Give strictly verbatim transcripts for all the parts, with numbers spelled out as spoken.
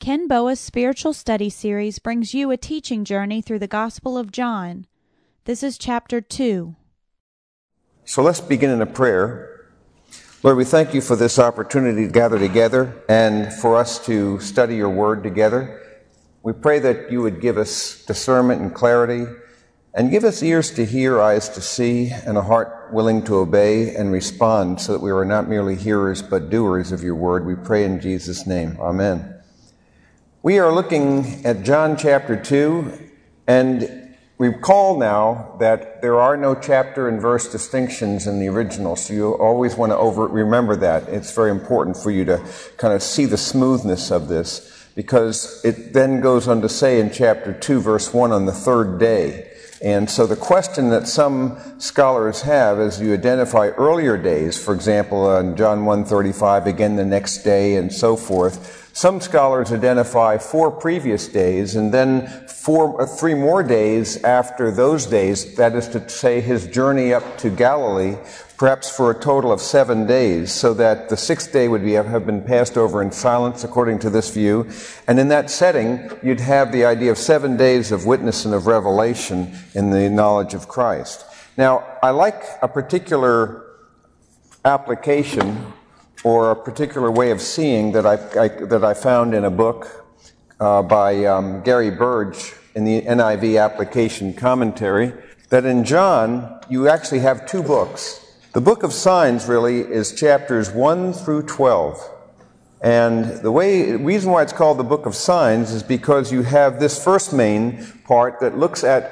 Ken Boa's Spiritual Study Series brings you a teaching journey through the Gospel of John. This is Chapter two. So let's begin in a prayer. Lord, we thank you for this opportunity to gather together and for us to study your word together. We pray that you would give us discernment and clarity, and give us ears to hear, eyes to see, and a heart willing to obey and respond, so that we are not merely hearers but doers of your word. We pray in Jesus' name. Amen. We are looking at John chapter two, and recall now that there are no chapter and verse distinctions in the original, so you always want to over remember that. It's very important for you to kind of see the smoothness of this, because it then goes on to say in chapter two, verse one, on the third day. And so the question that some scholars have as you identify earlier days, for example, in John one thirty-five, again the next day, and so forth, some scholars identify four previous days and then four, uh, three more days after those days, that is to say his journey up to Galilee, perhaps for a total of seven days, so that the sixth day would be, have been passed over in silence, according to this view. And in that setting, you'd have the idea of seven days of witness and of revelation in the knowledge of Christ. Now, I like a particular application or a particular way of seeing that I, I that I found in a book uh, by um, Gary Burge in the N I V application commentary, that in John, you actually have two books. The book of signs really is chapters one through twelve. And the way, the reason why it's called the book of signs is because you have this first main part that looks at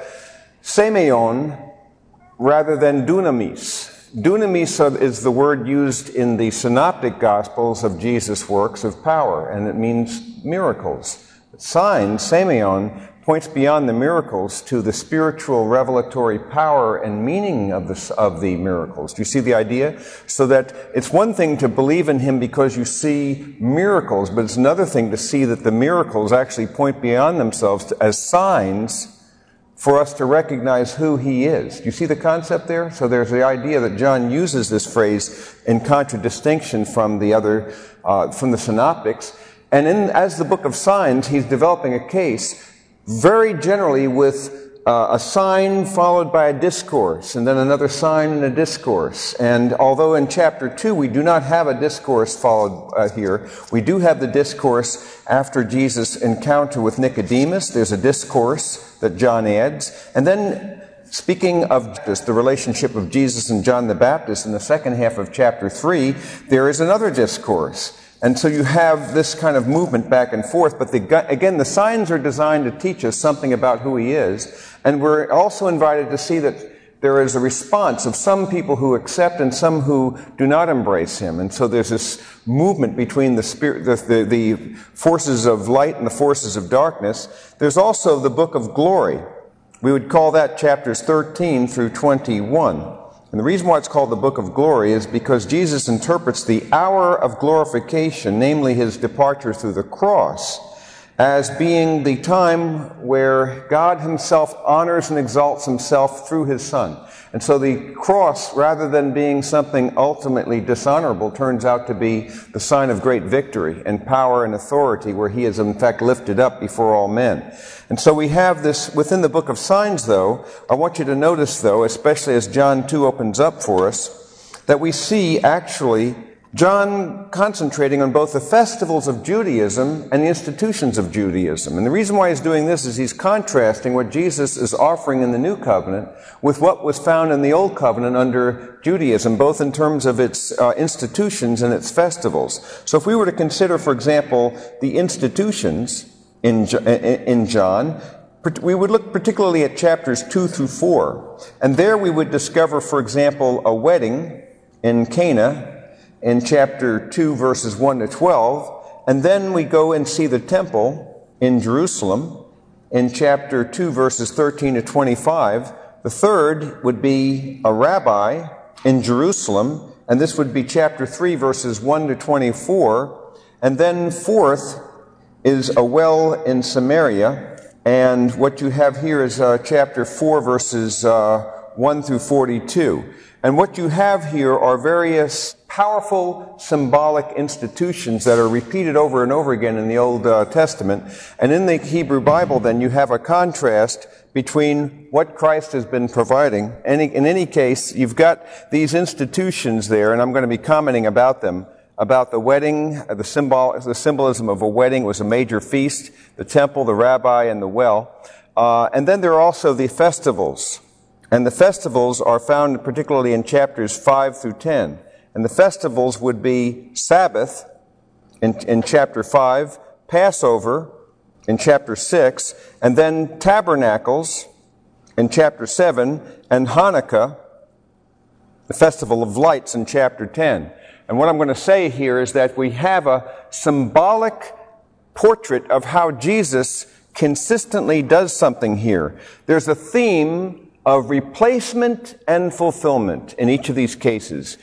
semeion rather than dunamis. Dunamis is the word used in the synoptic gospels of Jesus' works of power, and it means miracles. Signs, semeion, points beyond the miracles to the spiritual revelatory power and meaning of the, of the miracles. Do you see the idea? So that it's one thing to believe in him because you see miracles, but it's another thing to see that the miracles actually point beyond themselves to, as signs for us to recognize who he is. Do you see the concept there? So there's the idea that John uses this phrase in contradistinction from the other, uh, from the synoptics. And in, as the book of signs, he's developing a case very generally with uh, a sign followed by a discourse, and then another sign and a discourse. And although in chapter two we do not have a discourse followed uh, here, we do have the discourse after Jesus' encounter with Nicodemus. There's a discourse that John adds. And then, speaking of this, the relationship of Jesus and John the Baptist in the second half of chapter three, there is another discourse. And so you have this kind of movement back and forth, but the, again, the signs are designed to teach us something about who he is, and we're also invited to see that there is a response of some people who accept and some who do not embrace him. And so there's this movement between the spirit, the, the, the forces of light and the forces of darkness. There's also the book of glory. We would call that chapters thirteen through twenty-one. And the reason why it's called the book of glory is because Jesus interprets the hour of glorification, namely his departure through the cross, as being the time where God himself honors and exalts himself through his Son. And so the cross, rather than being something ultimately dishonorable, turns out to be the sign of great victory and power and authority, where he is in fact lifted up before all men. And so we have this within the book of signs, though. I want you to notice, though, especially as John two opens up for us, that we see actually John concentrating on both the festivals of Judaism and the institutions of Judaism. And the reason why he's doing this is he's contrasting what Jesus is offering in the New Covenant with what was found in the Old Covenant under Judaism, both in terms of its uh, institutions and its festivals. So if we were to consider, for example, the institutions in, in John, we would look particularly at chapters two through four. And there we would discover, for example, a wedding in Cana, in chapter two, verses one to twelve, and then we go and see the temple in Jerusalem in chapter two, verses thirteen to twenty-five. The third would be a rabbi in Jerusalem, and this would be chapter three, verses one to twenty-four. And then fourth is a well in Samaria, and what you have here is uh, chapter four, verses uh, one through forty-two. And what you have here are various powerful symbolic institutions that are repeated over and over again in the Old uh, Testament. And in the Hebrew Bible, then, you have a contrast between what Christ has been providing. Any, in any case, you've got these institutions there, and I'm going to be commenting about them, about the wedding, the symbol, the symbolism of a wedding. It was a major feast, the temple, the rabbi, and the well. Uh, and then there are also the festivals. And the festivals are found particularly in chapters five through ten. And the festivals would be Sabbath in, in chapter five, Passover in chapter six, and then Tabernacles in chapter seven, and Hanukkah, the Festival of Lights, in chapter ten. And what I'm going to say here is that we have a symbolic portrait of how Jesus consistently does something here. There's a theme of replacement and fulfillment in each of these cases.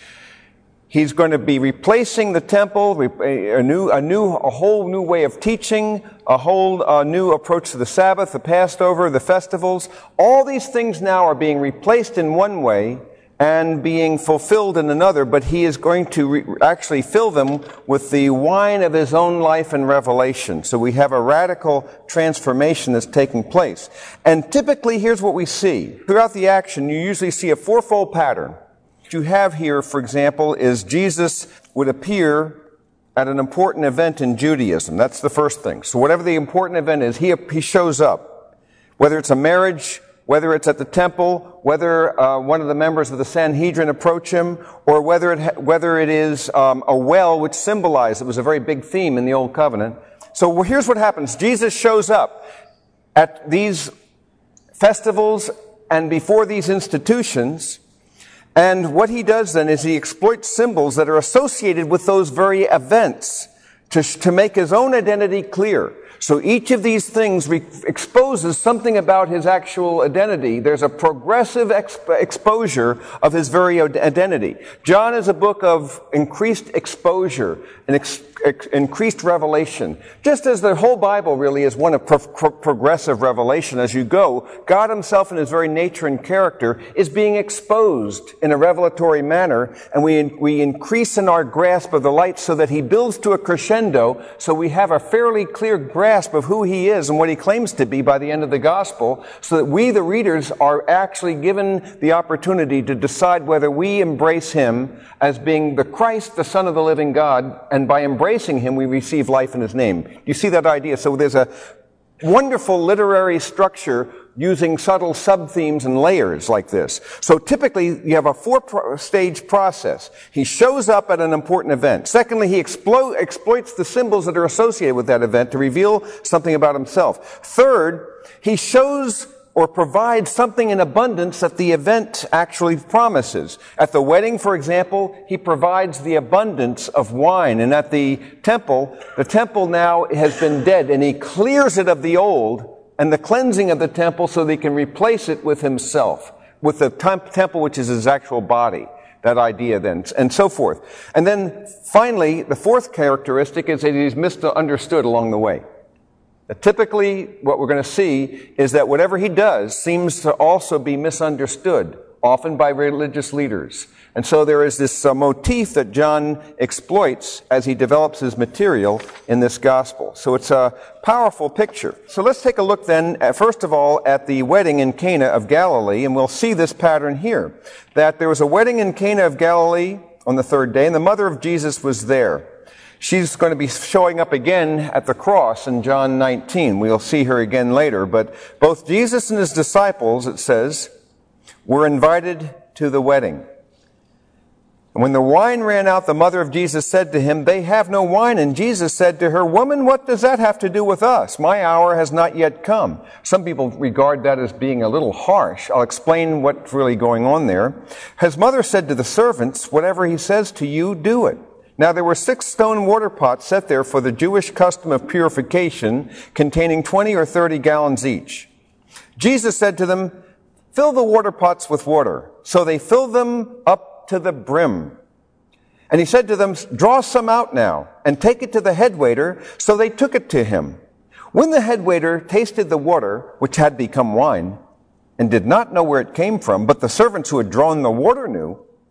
He's going to be replacing the temple, a new, a new, a whole new way of teaching, a whole uh, new approach to the Sabbath, the Passover, the festivals. All these things now are being replaced in one way and being fulfilled in another, but he is going to re- actually fill them with the wine of his own life and revelation. So we have a radical transformation that's taking place. And typically, here's what we see. Throughout the action, you usually see a fourfold pattern. What you have here, for example, is Jesus would appear at an important event in Judaism. That's the first thing. So whatever the important event is, he, he shows up. Whether it's a marriage, whether it's at the temple, whether uh, one of the members of the Sanhedrin approach him, or whether it, ha- whether it is um, a well, which symbolized, it was a very big theme in the Old Covenant. So well, here's what happens. Jesus shows up at these festivals and before these institutions, and what he does then is he exploits symbols that are associated with those very events to, to make his own identity clear. So each of these things re- exposes something about his actual identity. There's a progressive exp- exposure of his very identity. John is a book of increased exposure and ex- ex- increased revelation. Just as the whole Bible really is one of pro- pro- progressive revelation. As you go, God himself in his very nature and character is being exposed in a revelatory manner, and we, we increase in our grasp of the light so that he builds to a crescendo, so we have a fairly clear grasp of who he is and what he claims to be by the end of the gospel, so that we, the readers, are actually given the opportunity to decide whether we embrace him as being the Christ, the Son of the living God, and by embracing him, we receive life in his name. You see that idea? So there's a wonderful literary structure using subtle sub-themes and layers like this. So typically, you have a four-stage process. He shows up at an important event. Secondly, he explo- exploits the symbols that are associated with that event to reveal something about himself. Third, he shows or provides something in abundance that the event actually promises. At the wedding, for example, he provides the abundance of wine. And at the temple, the temple now has been dead, and he clears it of the old and the cleansing of the temple so that he can replace it with himself, with the temp- temple which is his actual body. That idea then, and so forth. And then finally, the fourth characteristic is that he's misunderstood along the way. Typically, what we're going to see is that whatever he does seems to also be misunderstood, often by religious leaders. And so there is this uh, motif that John exploits as he develops his material in this gospel. So it's a powerful picture. So let's take a look then, at, first of all, at the wedding in Cana of Galilee, and we'll see this pattern here. That there was a wedding in Cana of Galilee on the third day, and the mother of Jesus was there. She's going to be showing up again at the cross in John nineteen. We'll see her again later. But both Jesus and his disciples, it says, were invited to the wedding. And when the wine ran out, the mother of Jesus said to him, "They have no wine." And Jesus said to her, "Woman, what does that have to do with us? My hour has not yet come." Some people regard that as being a little harsh. I'll explain what's really going on there. His mother said to the servants, "Whatever he says to you, do it." Now there were six stone water pots set there for the Jewish custom of purification, containing twenty or thirty gallons each. Jesus said to them, "Fill the water pots with water." So they filled them up to the brim. And he said to them, "Draw some out now, and take it to the head waiter." So they took it to him. When the head waiter tasted the water, which had become wine, and did not know where it came from, but the servants who had drawn the water knew,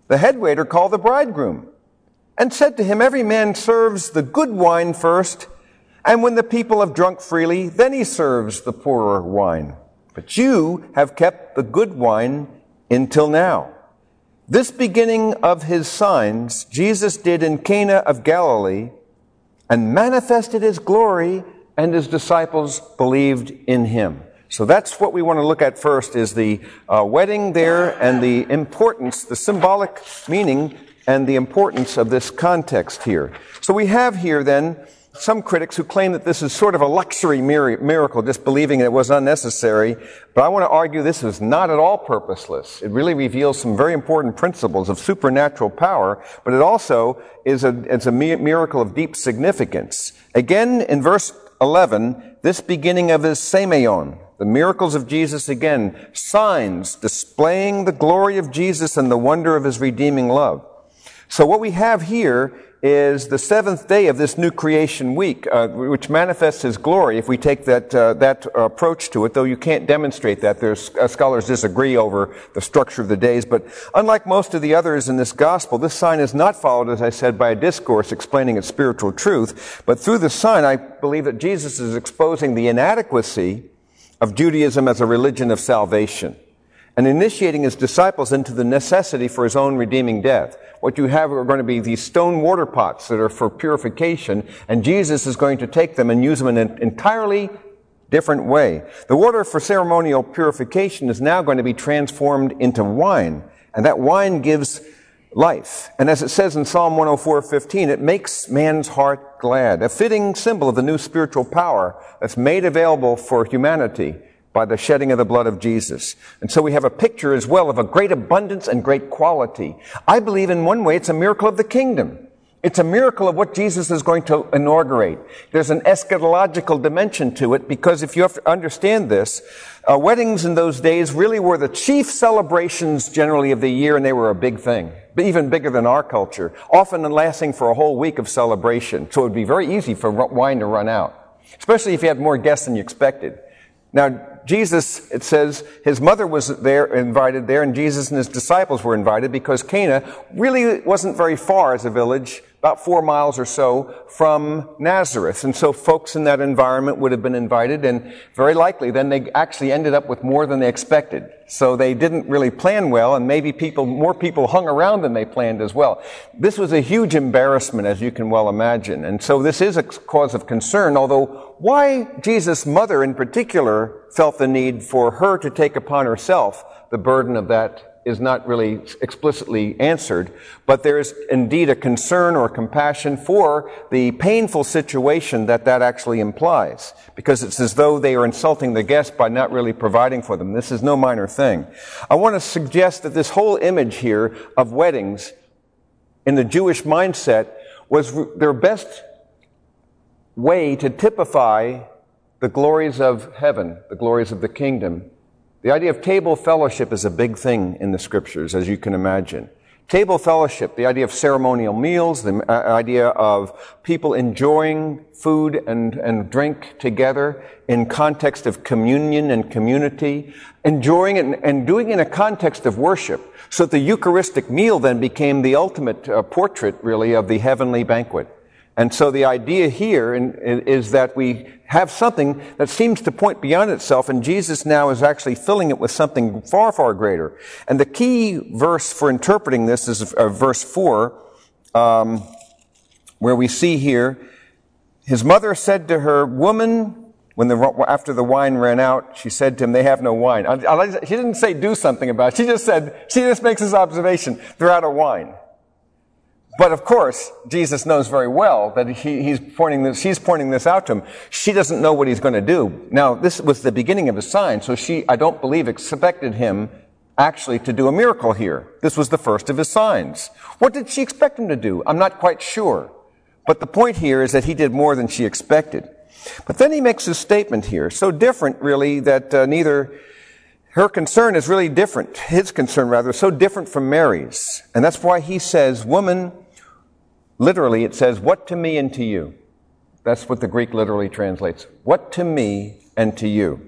The head waiter called the bridegroom and said to him, every man serves the good wine first, and when the people have drunk freely, then he serves the poorer wine. But you have kept the good wine until now. This beginning of his signs Jesus did in Cana of Galilee and manifested his glory, and his disciples believed in him. So that's what we want to look at first, is the uh, wedding there and the importance, the symbolic meaning and the importance of this context here. So we have here then some critics who claim that this is sort of a luxury miracle, just believing it was unnecessary. But I want to argue this is not at all purposeless. It really reveals some very important principles of supernatural power, but it also is a, it's a miracle of deep significance. Again, in verse eleven, this beginning of his semeion, the miracles of Jesus again, signs displaying the glory of Jesus and the wonder of his redeeming love. So what we have here is the seventh day of this new creation week, uh, which manifests his glory, if we take that uh, that approach to it, though you can't demonstrate that. There's uh, scholars disagree over the structure of the days, but unlike most of the others in this gospel, this sign is not followed, as I said, by a discourse explaining its spiritual truth, but through the sign, I believe that Jesus is exposing the inadequacy of Judaism as a religion of salvation, and initiating his disciples into the necessity for his own redeeming death. What you have are going to be these stone water pots that are for purification, and Jesus is going to take them and use them in an entirely different way. The water for ceremonial purification is now going to be transformed into wine, and that wine gives life. And as it says in Psalm one oh four fifteen, it makes man's heart glad, a fitting symbol of the new spiritual power that's made available for humanity by the shedding of the blood of Jesus. And so we have a picture as well of a great abundance and great quality. I believe in one way it's a miracle of the kingdom. It's a miracle of what Jesus is going to inaugurate. There's an eschatological dimension to it, because if you have to understand this, uh, weddings in those days really were the chief celebrations generally of the year, and they were a big thing, but even bigger than our culture, often lasting for a whole week of celebration. So it would be very easy for wine to run out, especially if you had more guests than you expected. Now, Jesus, it says, his mother was there, invited there, and Jesus and his disciples were invited because Cana really wasn't very far as a village, about four miles or so from Nazareth. And so folks in that environment would have been invited, and very likely then they actually ended up with more than they expected. So they didn't really plan well, and maybe people, more people hung around than they planned as well. This was a huge embarrassment, as you can well imagine. And so this is a cause of concern, although why Jesus' mother in particular felt the need for her to take upon herself the burden of that is not really explicitly answered, but there is indeed a concern or compassion for the painful situation that that actually implies, because it's as though they are insulting the guest by not really providing for them. This is no minor thing. I want to suggest that this whole image here of weddings in the Jewish mindset was their best way to typify the glories of heaven, the glories of the kingdom. The idea of table fellowship is a big thing in the scriptures, as you can imagine. Table fellowship, the idea of ceremonial meals, the idea of people enjoying food and, and drink together in context of communion and community, enjoying it and, and doing it in a context of worship. So that the Eucharistic meal then became the ultimate uh, portrait, really, of the heavenly banquet. And so the idea here in, in, is that we have something that seems to point beyond itself, and Jesus now is actually filling it with something far, far greater. And the key verse for interpreting this is uh, verse four, um, where we see here, his mother said to her, "Woman," when the, after the wine ran out, she said to him, "They have no wine." I, I, she didn't say do something about it. She just said, she just makes this observation, they're out of wine. But of course, Jesus knows very well that he, he's pointing this, she's pointing this out to him. She doesn't know what he's going to do. Now, this was the beginning of his sign, so she, I don't believe, expected him actually to do a miracle here. This was the first of his signs. What did she expect him to do? I'm not quite sure. But the point here is that he did more than she expected. But then he makes a statement here, so different, really, that uh, neither her concern is really different, his concern rather, so different from Mary's. And that's why he says, "Woman," literally, it says, "What to me and to you?" That's what the Greek literally translates. What to me and to you?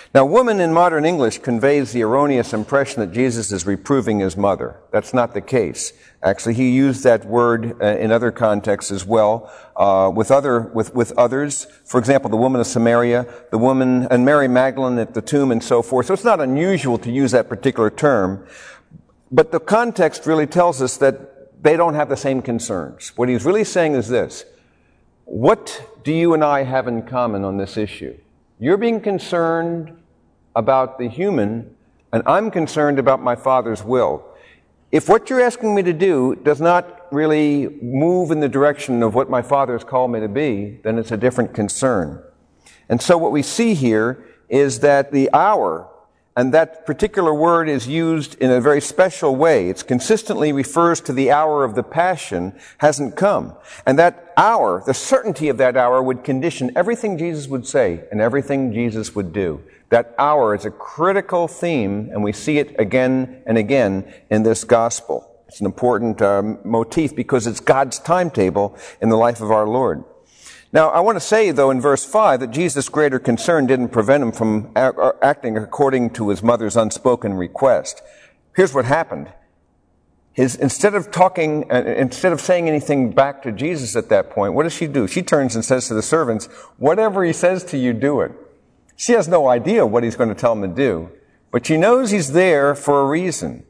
Now, woman in modern English conveys the erroneous impression that Jesus is reproving his mother. That's not the case. Actually, he used that word uh, in other contexts as well, uh, with other, with, with others. For example, the woman of Samaria, the woman, and Mary Magdalene at the tomb and so forth. So it's not unusual to use that particular term. But the context really tells us that they don't have the same concerns. What he's really saying is this: what do you and I have in common on this issue? You're being concerned about the human, and I'm concerned about my Father's will. If what you're asking me to do does not really move in the direction of what my Father has called me to be, then it's a different concern. And so what we see here is that the hour, and that particular word is used in a very special way. It consistently refers to the hour of the Passion, hasn't come. And that hour, the certainty of that hour, would condition everything Jesus would say and everything Jesus would do. That hour is a critical theme, and we see it again and again in this gospel. It's an important uh, motif because it's God's timetable in the life of our Lord. Now, I want to say, though, in verse five, that Jesus' greater concern didn't prevent him from a- acting according to his mother's unspoken request. Here's what happened. His, instead of talking, uh, instead of saying anything back to Jesus at that point, what does she do? She turns and says to the servants, "Whatever he says to you, do it." She has no idea what he's going to tell him to do, but she knows he's there for a reason.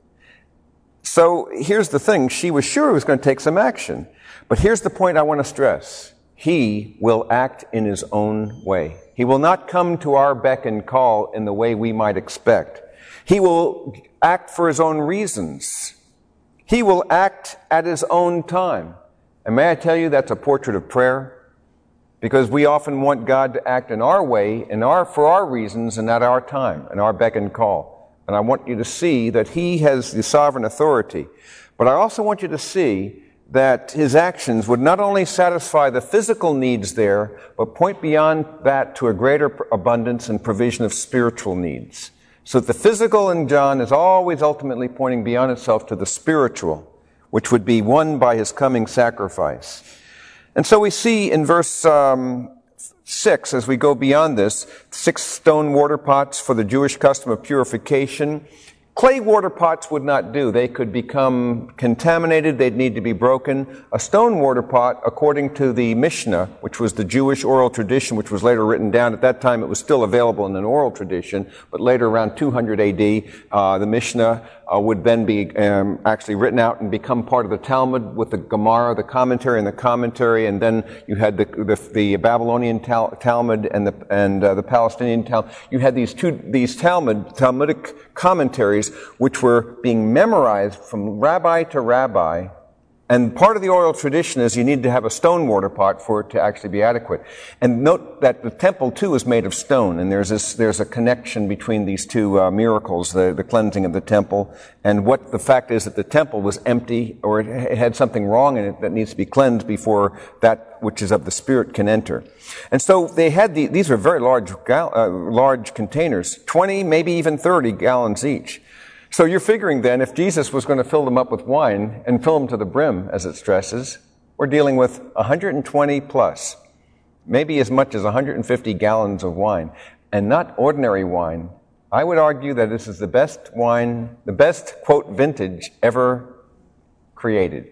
So here's the thing. She was sure he was going to take some action. But here's the point I want to stress. He will act in his own way. He will not come to our beck and call in the way we might expect. He will act for his own reasons. He will act at his own time. And may I tell you, that's a portrait of prayer? Because we often want God to act in our way, in our, for our reasons, and at our time, and our beck and call. And I want you to see that he has the sovereign authority. But I also want you to see that his actions would not only satisfy the physical needs there, but point beyond that to a greater abundance and provision of spiritual needs. So that the physical in John is always ultimately pointing beyond itself to the spiritual, which would be won by his coming sacrifice. And so we see in verse um, six, as we go beyond this, six stone water pots for the Jewish custom of purification. Clay water pots would not do. They could become contaminated. They'd need to be broken. A stone water pot, according to the Mishnah, which was the Jewish oral tradition, which was later written down. At that time, it was still available in an oral tradition, but later, around two hundred A D, uh, the Mishnah uh, would then be um, actually written out and become part of the Talmud with the Gemara, the commentary, and the commentary. And then you had the the, the Babylonian Tal- Talmud and the and uh, the Palestinian Talmud. You had these two these Talmud Talmudic commentaries, which were being memorized from rabbi to rabbi. And part of the oral tradition is you need to have a stone water pot for it to actually be adequate. And note that the temple, too, is made of stone. And there's this, there's a connection between these two uh, miracles, the, the cleansing of the temple, and what the fact is that the temple was empty, or it had something wrong in it that needs to be cleansed before that which is of the Spirit can enter. And so they had the, these were very large, gal, uh, large containers, twenty, maybe even thirty gallons each. So you're figuring then, if Jesus was going to fill them up with wine and fill them to the brim, as it stresses, we're dealing with one hundred twenty plus, maybe as much as one hundred fifty gallons of wine, and not ordinary wine. I would argue that this is the best wine, the best, quote, vintage ever created.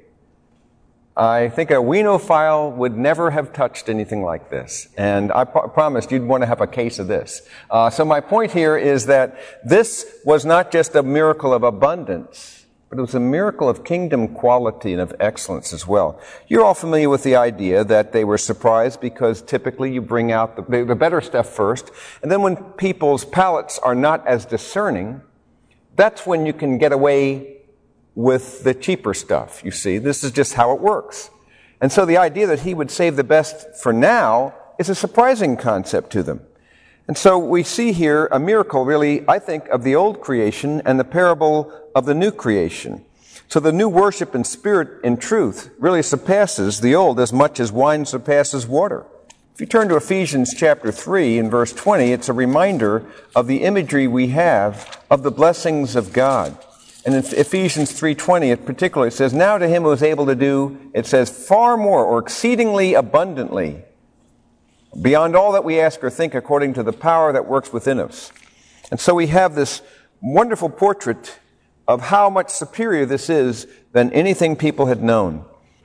I think a winophile would never have touched anything like this. And I pro- promised you'd want to have a case of this. Uh, so my point here is that this was not just a miracle of abundance, but it was a miracle of kingdom quality and of excellence as well. You're all familiar with the idea that they were surprised because typically you bring out the, the better stuff first. And then when people's palates are not as discerning, that's when you can get away with the cheaper stuff, you see. This is just how it works. And so the idea that he would save the best for now is a surprising concept to them. And so we see here a miracle, really, I think, of the old creation and the parable of the new creation. So the new worship in spirit and truth really surpasses the old as much as wine surpasses water. If you turn to Ephesians chapter three in verse twenty, it's a reminder of the imagery we have of the blessings of God. And in Ephesians three twenty, it particularly says, "Now to him who is able to do," it says, "far more or exceedingly abundantly, beyond all that we ask or think, according to the power that works within us." And so we have this wonderful portrait of how much superior this is than anything people had known.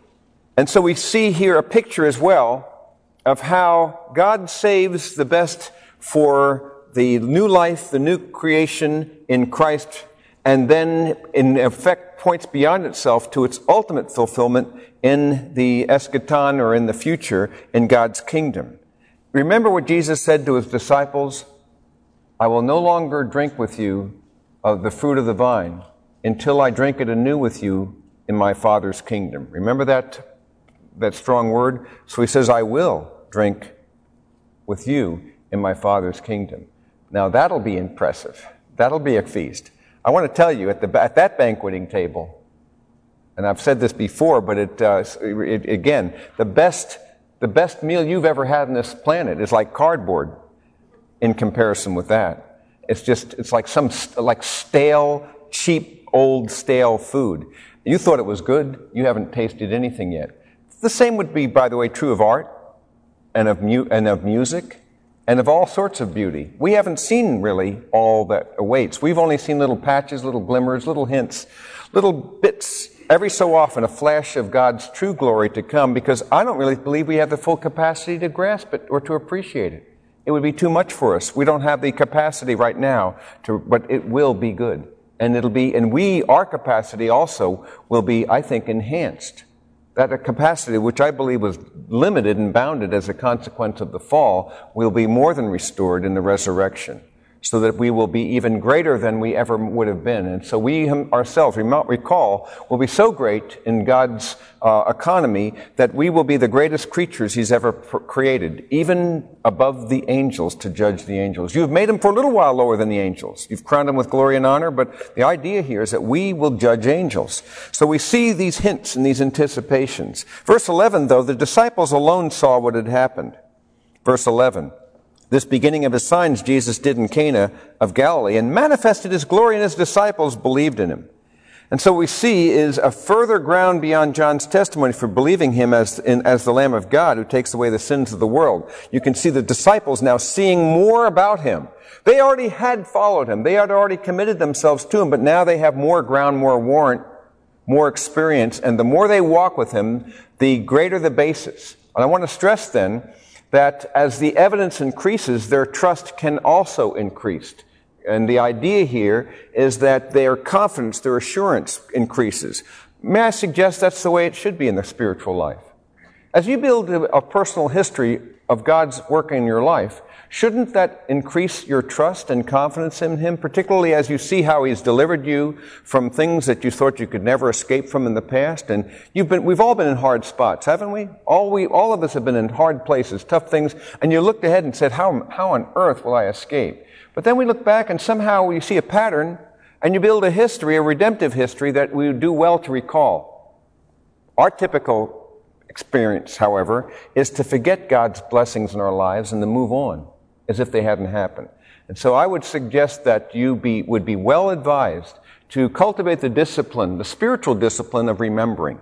And so we see here a picture as well of how God saves the best for the new life, the new creation in Christ, and then in effect points beyond itself to its ultimate fulfillment in the eschaton, or in the future, in God's kingdom. Remember what Jesus said to his disciples? I will no longer drink with you of the fruit of the vine until I drink it anew with you in my Father's kingdom. Remember that, that strong word? So he says, I will drink with you in my Father's kingdom. Now that'll be impressive. That'll be a feast. I want to tell you, at, the, at that banqueting table, and I've said this before, but it, uh, it again, the best, the best meal you've ever had on this planet is like cardboard in comparison with that. It's just, it's like some, like stale, cheap, old, stale food. You thought it was good. You haven't tasted anything yet. The same would be, by the way, true of art and of mu- and of music and of all sorts of beauty. We haven't seen really all that awaits. We've only seen little patches, little glimmers, little hints, little bits, every so often a flash of God's true glory to come, because I don't really believe we have the full capacity to grasp it or to appreciate it. It would be too much for us. We don't have the capacity right now to, but it will be good. And it'll be, and we, our capacity also will be, I think, enhanced. That capacity, which I believe was limited and bounded as a consequence of the fall, will be more than restored in the resurrection, so that we will be even greater than we ever would have been. And so we ourselves, recall, will be so great in God's uh, economy that we will be the greatest creatures he's ever pr- created, even above the angels, to judge the angels. You've made them for a little while lower than the angels. You've crowned them with glory and honor, but the idea here is that we will judge angels. So we see these hints and these anticipations. Verse eleven, though, the disciples alone saw what had happened. Verse eleven. This beginning of his signs Jesus did in Cana of Galilee, and manifested his glory, and his disciples believed in him. And so what we see is a further ground beyond John's testimony for believing him as, in, as the Lamb of God who takes away the sins of the world. You can see the disciples now seeing more about him. They already had followed him. They had already committed themselves to him, but now they have more ground, more warrant, more experience, and the more they walk with him, the greater the basis. And I want to stress then that as the evidence increases, their trust can also increase. And the idea here is that their confidence, their assurance increases. May I suggest that's the way it should be in the spiritual life? As you build a personal history of God's work in your life, shouldn't that increase your trust and confidence in him, particularly as you see how he's delivered you from things that you thought you could never escape from in the past? And you've been, we've all been in hard spots, haven't we? All we, all of us have been in hard places, tough things, and you looked ahead and said, how, how on earth will I escape? But then we look back and somehow you see a pattern, and you build a history, a redemptive history that we do well to recall. Our typical experience, however, is to forget God's blessings in our lives and to move on as if they hadn't happened. And so I would suggest that you be, would be well advised to cultivate the discipline, the spiritual discipline of remembering.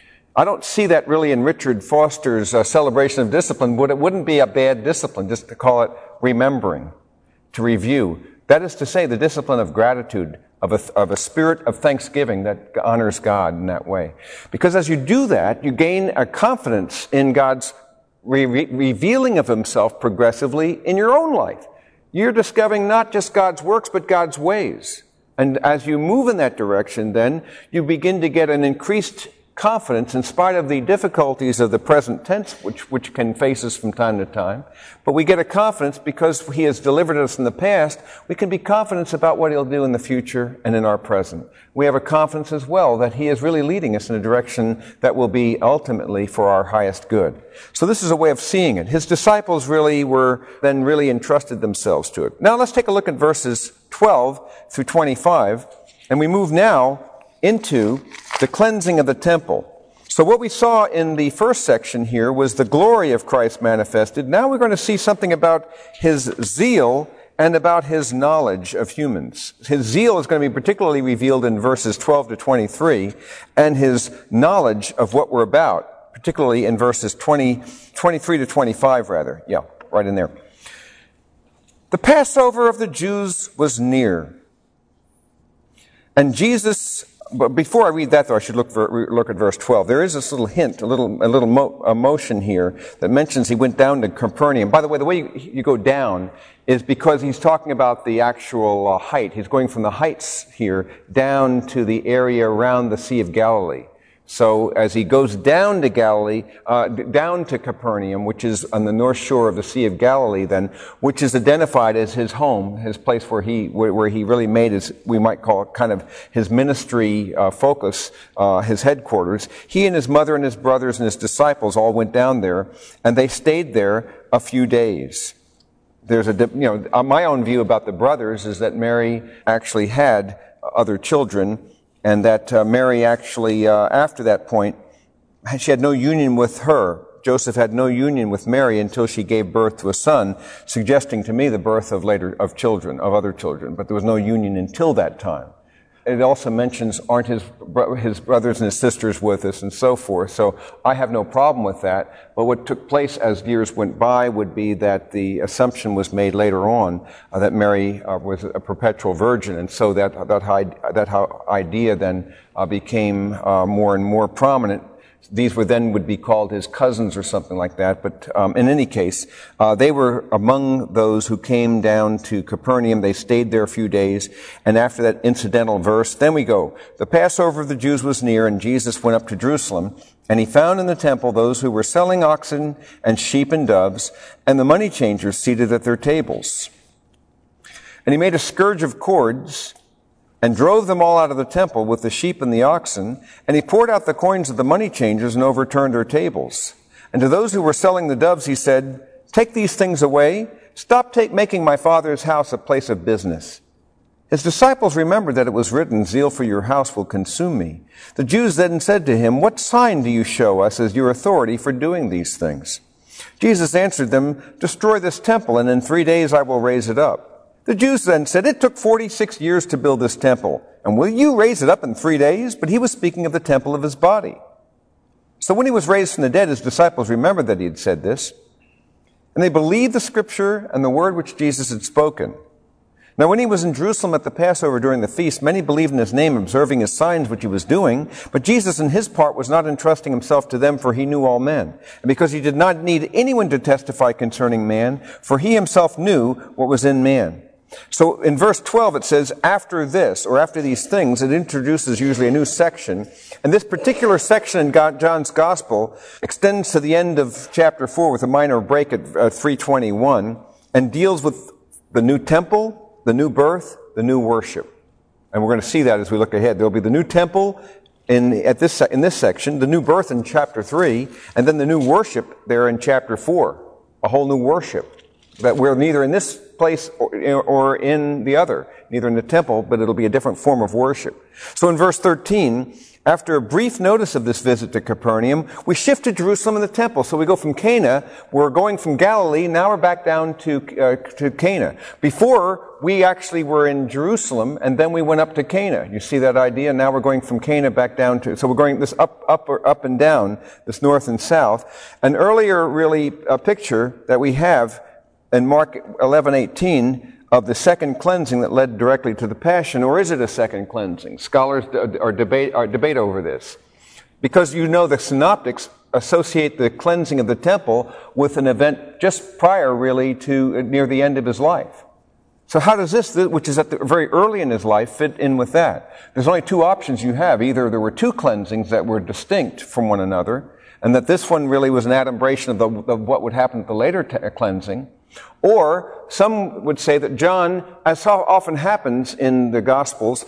I don't see that really in Richard Foster's uh, celebration of discipline, but it wouldn't be a bad discipline just to call it remembering, to review. That is to say, the discipline of gratitude, of a, of a spirit of thanksgiving that honors God in that way. Because as you do that, you gain a confidence in God's re- re- revealing of himself progressively in your own life. You're discovering not just God's works, but God's ways. And as you move in that direction, then, you begin to get an increased confidence in spite of the difficulties of the present tense, which, which can face us from time to time. But we get a confidence because he has delivered us in the past. We can be confident about what he'll do in the future and in our present. We have a confidence as well that he is really leading us in a direction that will be ultimately for our highest good. So this is a way of seeing it. His disciples really were then really entrusted themselves to it. Now let's take a look at verses twelve through twenty-five, and we move now into the cleansing of the temple. So what we saw in the first section here was the glory of Christ manifested. Now we're going to see something about his zeal and about his knowledge of humans. His zeal is going to be particularly revealed in verses twelve to twenty-three, and his knowledge of what we're about, particularly in verses twenty, twenty-three to twenty-five rather. Yeah, right in there. The Passover of the Jews was near. And Jesus, but before I read that though, I should look, for, look at verse twelve. There is this little hint, a little, a little mo, a motion here that mentions he went down to Capernaum. By the way, the way you, you go down is because he's talking about the actual uh, height. He's going from the heights here down to the area around the Sea of Galilee. So as he goes down to Galilee, uh, down to Capernaum, which is on the north shore of the Sea of Galilee then, which is identified as his home, his place where he, where, where he really made his, we might call it kind of his ministry uh, focus, uh, his headquarters. He and his mother and his brothers and his disciples all went down there, and they stayed there a few days. There's a, you know, my own view about the brothers is that Mary actually had other children, and that uh, Mary actually, uh, after that point, she had no union with her. Joseph had no union with Mary until she gave birth to a son, suggesting to me the birth of later, of children, of other children. But there was no union until that time. It also mentions, aren't his, his brothers and his sisters with us, and so forth. So I have no problem with that. But what took place as years went by would be that the assumption was made later on uh, that Mary uh, was a perpetual virgin, and so that that, that how idea then uh, became uh, more and more prominent. These were then would be called his cousins or something like that. But um, in any case, uh, they were among those who came down to Capernaum. They stayed there a few days. And after that incidental verse, then we go. The Passover of the Jews was near, and Jesus went up to Jerusalem. And he found in the temple those who were selling oxen and sheep and doves, and the money changers seated at their tables. And he made a scourge of cords, and drove them all out of the temple with the sheep and the oxen, and he poured out the coins of the money changers and overturned their tables. And to those who were selling the doves he said, "Take these things away. Stop take, making my Father's house a place of business." His disciples remembered that it was written, "Zeal for your house will consume me." The Jews then said to him, "What sign do you show us as your authority for doing these things?" Jesus answered them, "Destroy this temple, and in three days I will raise it up." The Jews then said, "It took forty-six years to build this temple, and will you raise it up in three days? But he was speaking of the temple of his body. So when he was raised from the dead, his disciples remembered that he had said this, and they believed the scripture and the word which Jesus had spoken. Now when he was in Jerusalem at the Passover during the feast, many believed in his name, observing his signs which he was doing. But Jesus in his part was not entrusting himself to them, for he knew all men. And because he did not need anyone to testify concerning man, for he himself knew what was in man. So in verse twelve it says, after this, or after these things, it introduces usually a new section. And this particular section in God, John's Gospel extends to the end of chapter four with a minor break at uh, three twenty-one and deals with the new temple, the new birth, the new worship. And we're going to see that as we look ahead. There will be the new temple in, at this, in this section, the new birth in chapter three, and then the new worship there in chapter four. A whole new worship that we're neither in this place or, or in the other, neither in the temple, but it'll be a different form of worship. So in verse thirteen, after a brief notice of this visit to Capernaum, we shift to Jerusalem and the temple. So we go from Cana, we're going from Galilee, now we're back down to, uh, to Cana. Before, we actually were in Jerusalem, and then we went up to Cana. You see that idea? Now we're going from Cana back down to, so we're going this up, up, or up and down, this north and south. An earlier, really, uh, picture that we have in Mark eleven eighteen of the second cleansing that led directly to the Passion, or is it a second cleansing? Scholars are debate, are debate over this. Because you know the synoptics associate the cleansing of the temple with an event just prior, really, to near the end of his life. So how does this, which is at the very early in his life, fit in with that? There's only two options you have. Either there were two cleansings that were distinct from one another, and that this one really was an adumbration of, the, of what would happen at the later t- cleansing. Or some would say that John, as so often happens in the Gospels,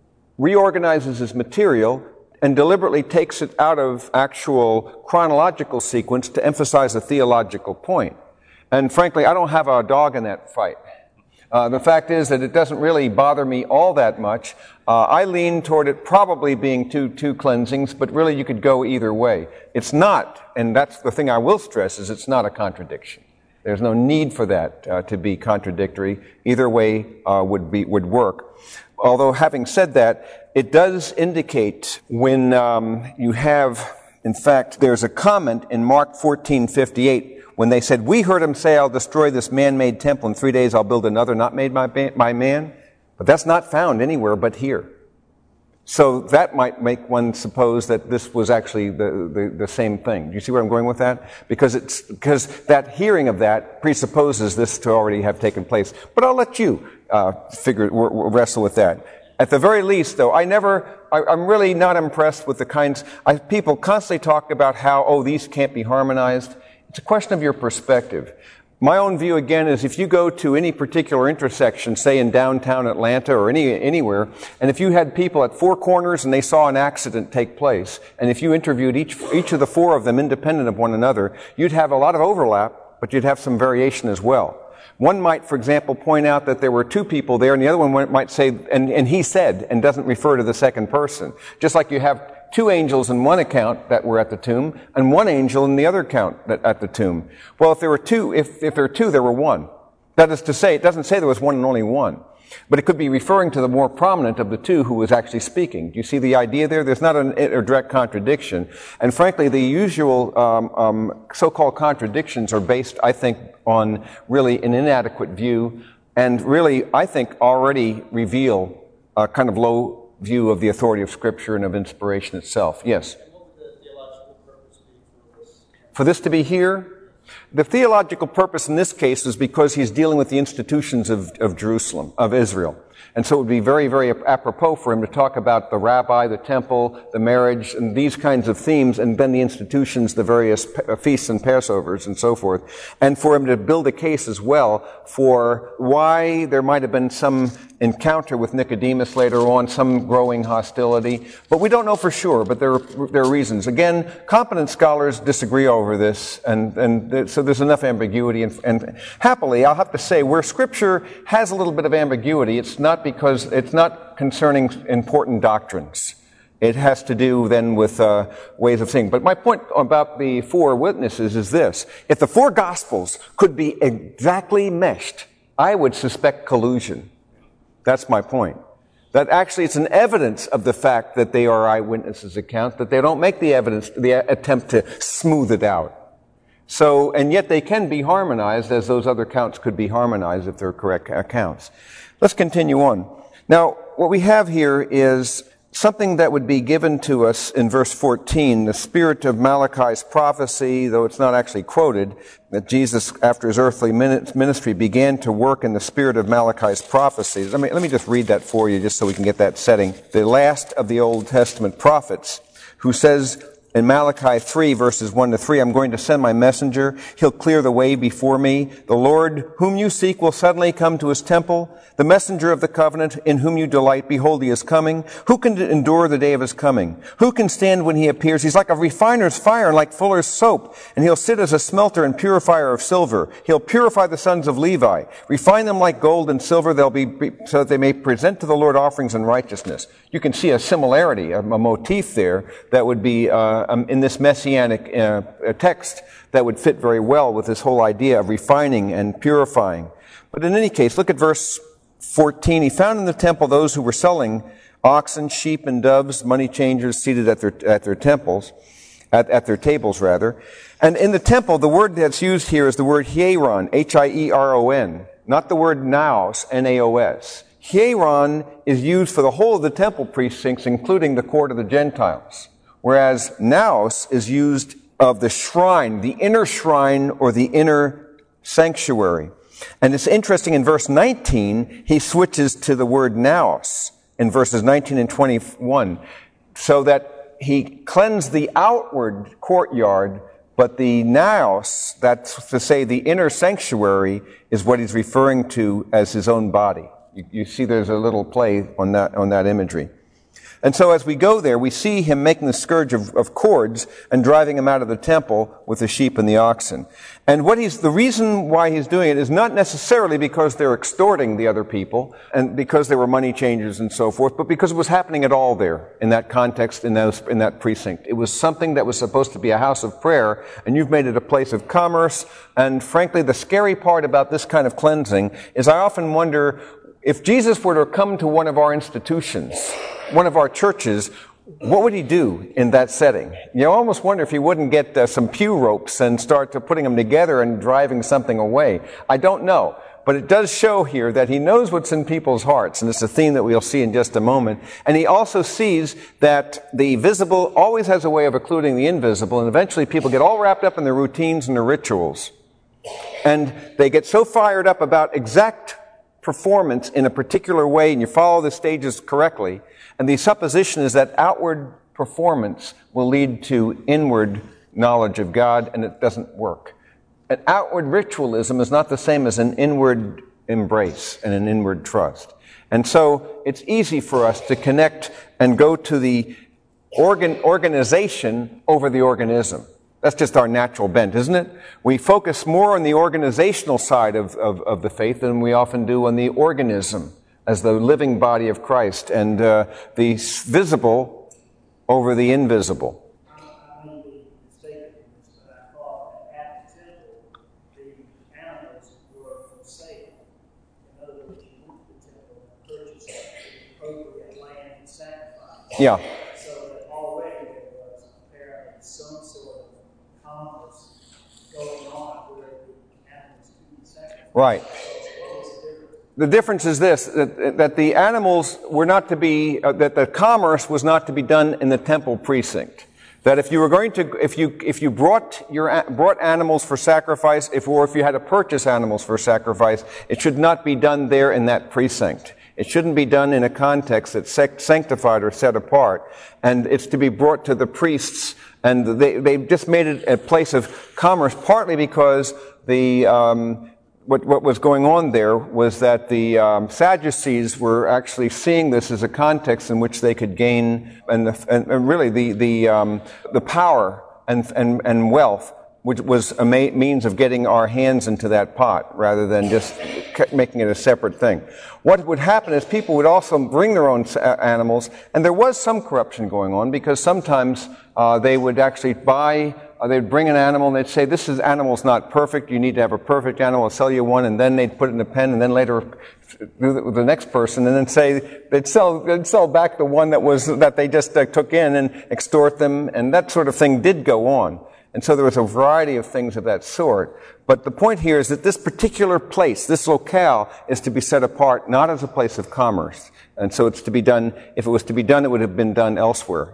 reorganizes his material and deliberately takes it out of actual chronological sequence to emphasize a theological point. And frankly, I don't have a dog in that fight. Uh, the fact is that it doesn't really bother me all that much. Uh, I lean toward it probably being two, two cleansings, but really you could go either way. It's not, and that's the thing I will stress, is it's not a contradiction. There's no need for that uh, to be contradictory. Either way uh, would be would work. Although, having said that, it does indicate when um, you have, in fact, there's a comment in Mark fourteen fifty-eight when they said, we heard him say, I'll destroy this man-made temple. In three days I'll build another not made by, by man. But that's not found anywhere but here. So that might make one suppose that this was actually the, the, the same thing. Do you see where I'm going with that? Because it's, because that hearing of that presupposes this to already have taken place. But I'll let you, uh, figure, w- w- wrestle with that. At the very least, though, I never, I, I'm really not impressed with the kinds, I, people constantly talk about how, oh, these can't be harmonized. It's a question of your perspective. My own view, again, is if you go to any particular intersection, say in downtown Atlanta or any anywhere, and if you had people at four corners and they saw an accident take place, and if you interviewed each each of the four of them independent of one another, you'd have a lot of overlap, but you'd have some variation as well. One might, for example, point out that there were two people there, and the other one might say, and, and he said, and doesn't refer to the second person. Just like you have two angels in one account that were at the tomb, and one angel in the other account that at the tomb. Well, if there were two, if, if there were two, there were one. That is to say, it doesn't say there was one and only one. But it could be referring to the more prominent of the two who was actually speaking. Do you see the idea there? There's not an, a direct contradiction. And frankly, the usual um, um, so-called contradictions are based, I think, on really an inadequate view, and really, I think, already reveal a kind of low view of the authority of Scripture and of inspiration itself. Yes? What would the theological purpose be for this? For this to be here? The theological purpose in this case is because he's dealing with the institutions of, of Jerusalem, of Israel. And so it would be very, very apropos for him to talk about the rabbi, the temple, the marriage, and these kinds of themes, and then the institutions, the various feasts and Passovers and so forth. And for him to build a case as well for why there might have been some encounter with Nicodemus later on, some growing hostility. But we don't know for sure, but there are, there are reasons. Again, competent scholars disagree over this, and, and so there's enough ambiguity. And, and happily, I'll have to say, where Scripture has a little bit of ambiguity, it's not because it's not concerning important doctrines. It has to do then with uh, ways of seeing. But my point about the four witnesses is this. If the four Gospels could be exactly meshed, I would suspect collusion. That's my point. That actually it's an evidence of the fact that they are eyewitnesses' accounts, that they don't make the evidence, the attempt to smooth it out. So, and yet they can be harmonized as those other accounts could be harmonized if they're correct accounts. Let's continue on. Now, what we have here is something that would be given to us in verse fourteen, the spirit of Malachi's prophecy, though it's not actually quoted, that Jesus, after his earthly ministry, began to work in the spirit of Malachi's prophecy. Let me, let me just read that for you just so we can get that setting. The last of the Old Testament prophets, who says in Malachi three, verses one to three, I'm going to send my messenger. He'll clear the way before me. The Lord whom you seek will suddenly come to his temple. The messenger of the covenant in whom you delight, behold, he is coming. Who can endure the day of his coming? Who can stand when he appears? He's like a refiner's fire and like fuller's soap. And he'll sit as a smelter and purifier of silver. He'll purify the sons of Levi, refine them like gold and silver. They'll be, so that they may present to the Lord offerings in righteousness. You can see a similarity, a, a motif there that would be, uh, um, in this messianic uh, text that would fit very well with this whole idea of refining and purifying. But in any case, look at verse fourteen. He found in the temple those who were selling oxen, sheep, and doves, money changers seated at their at their temples, at, at their tables rather. And in the temple, the word that's used here is the word hieron, H I E R O N, not the word naos, N A O S. Hieron is used for the whole of the temple precincts, including the court of the Gentiles, whereas naos is used of the shrine, the inner shrine or the inner sanctuary. And it's interesting, in verse nineteen, he switches to the word naos in verses nineteen and twenty-one, so that he cleansed the outward courtyard, but the naos, that's to say the inner sanctuary, is what he's referring to as his own body. You, you see there's a little play on that, on that imagery. And so as we go there, we see him making the scourge of, of cords and driving him out of the temple with the sheep and the oxen. And what he's, the reason why he's doing it is not necessarily because they're extorting the other people and because they were money changers and so forth, but because it was happening at all there in that context, in those, in that precinct. It was something that was supposed to be a house of prayer, and you've made it a place of commerce. And frankly, the scary part about this kind of cleansing is I often wonder, if Jesus were to come to one of our institutions, one of our churches, what would he do in that setting? You almost wonder if he wouldn't get uh, some pew ropes and start to putting them together and driving something away. I don't know. But it does show here that he knows what's in people's hearts, and it's a theme that we'll see in just a moment. And he also sees that the visible always has a way of occluding the invisible, and eventually people get all wrapped up in their routines and their rituals. And they get so fired up about exact performance in a particular way, and you follow the stages correctly, and the supposition is that outward performance will lead to inward knowledge of God, and it doesn't work. An outward ritualism is not the same as an inward embrace and an inward trust. And so it's easy for us to connect and go to the organ, organization over the organism. That's just our natural bent, isn't it? We focus more on the organizational side of, of, of the faith than we often do on the organism as the living body of Christ, and uh, the visible over the invisible. Yeah. So that already there was apparently some sort of commerce going on where the animals could be sacrificed. Right. So the difference is this, that, that the animals were not to be, uh, that the commerce was not to be done in the temple precinct. That if you were going to, if you, if you brought your, brought animals for sacrifice, if, or if you had to purchase animals for sacrifice, it should not be done there in that precinct. It shouldn't be done in a context that's sanctified or set apart. And it's to be brought to the priests. And they, they just made it a place of commerce, partly because the, um, what, what was going on there was that the um, Sadducees were actually seeing this as a context in which they could gain, and, the, and, and really the, the, um, the power and, and, and wealth, which was a ma- means of getting our hands into that pot rather than just making it a separate thing. What would happen is people would also bring their own animals, and there was some corruption going on because sometimes uh, they would actually buy, uh, they'd bring an animal and they'd say, this is animal's not perfect, you need to have a perfect animal, I'll sell you one, and then they'd put it in a pen, and then later do the, the next person, and then say, they'd sell, they'd sell back the one that was, that they just uh, took in and extort them, and that sort of thing did go on. And so there was a variety of things of that sort. But the point here is that this particular place, this locale, is to be set apart not as a place of commerce. And so it's to be done, if it was to be done, it would have been done elsewhere.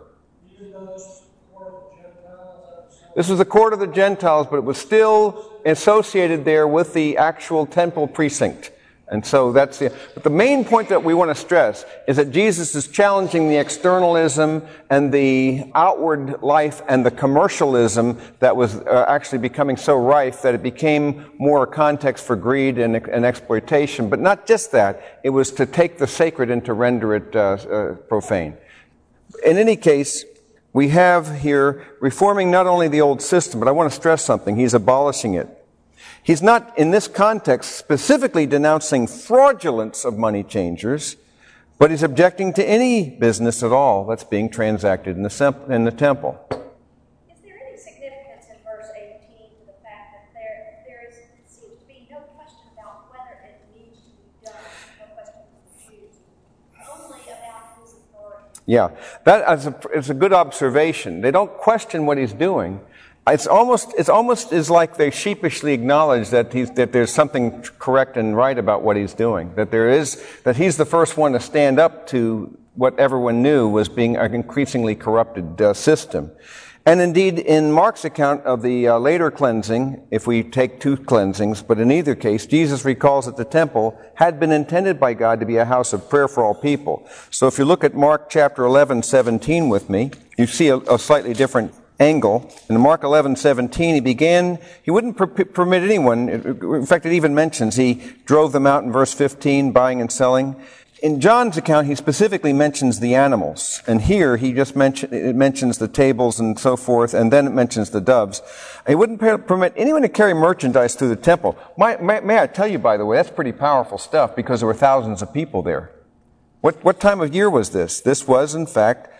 This was the court of the Gentiles, but it was still associated there with the actual temple precinct. And so that's the, but the main point that we want to stress is that Jesus is challenging the externalism and the outward life and the commercialism that was uh, actually becoming so rife that it became more a context for greed and, and exploitation. But not just that, it was to take the sacred and to render it uh, uh, profane. In any case, we have here reforming not only the old system, but I want to stress something. He's abolishing it. He's not, in this context, specifically denouncing fraudulence of money changers, but he's objecting to any business at all that's being transacted in the, sem- in the temple. Is there any significance in verse eighteen to the fact that there, there is, seems to be no question about whether it needs to be done, no question of the Jews, only about his authority? Yeah, that is a, it's a good observation. They don't question what he's doing. It's almost, it's almost is like they sheepishly acknowledge that he's, that there's something correct and right about what he's doing. That there is, that he's the first one to stand up to what everyone knew was being an increasingly corrupted uh, system. And indeed, in Mark's account of the uh, later cleansing, if we take two cleansings, but in either case, Jesus recalls that the temple had been intended by God to be a house of prayer for all people. So if you look at Mark chapter eleven, seventeen with me, you see a, a slightly different angle. In Mark eleven seventeen, he began, he wouldn't per- permit anyone, in fact it even mentions, he drove them out in verse fifteen, buying and selling. In John's account, he specifically mentions the animals. And here, he just mention, it mentions the tables and so forth, and then it mentions the doves. He wouldn't per- permit anyone to carry merchandise through the temple. My, may, may I tell you, by the way, that's pretty powerful stuff because there were thousands of people there. What, what time of year was this? This was, in fact,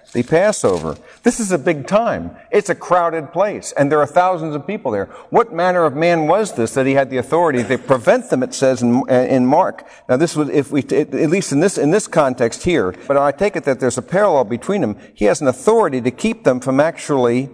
the Passover. This is a big time. It's a crowded place, and there are thousands of people there. What manner of man was this that he had the authority to prevent them, it says in, in Mark. Now this was, if we, at least in this, in this context here, but I take it that there's a parallel between them. He has an authority to keep them from actually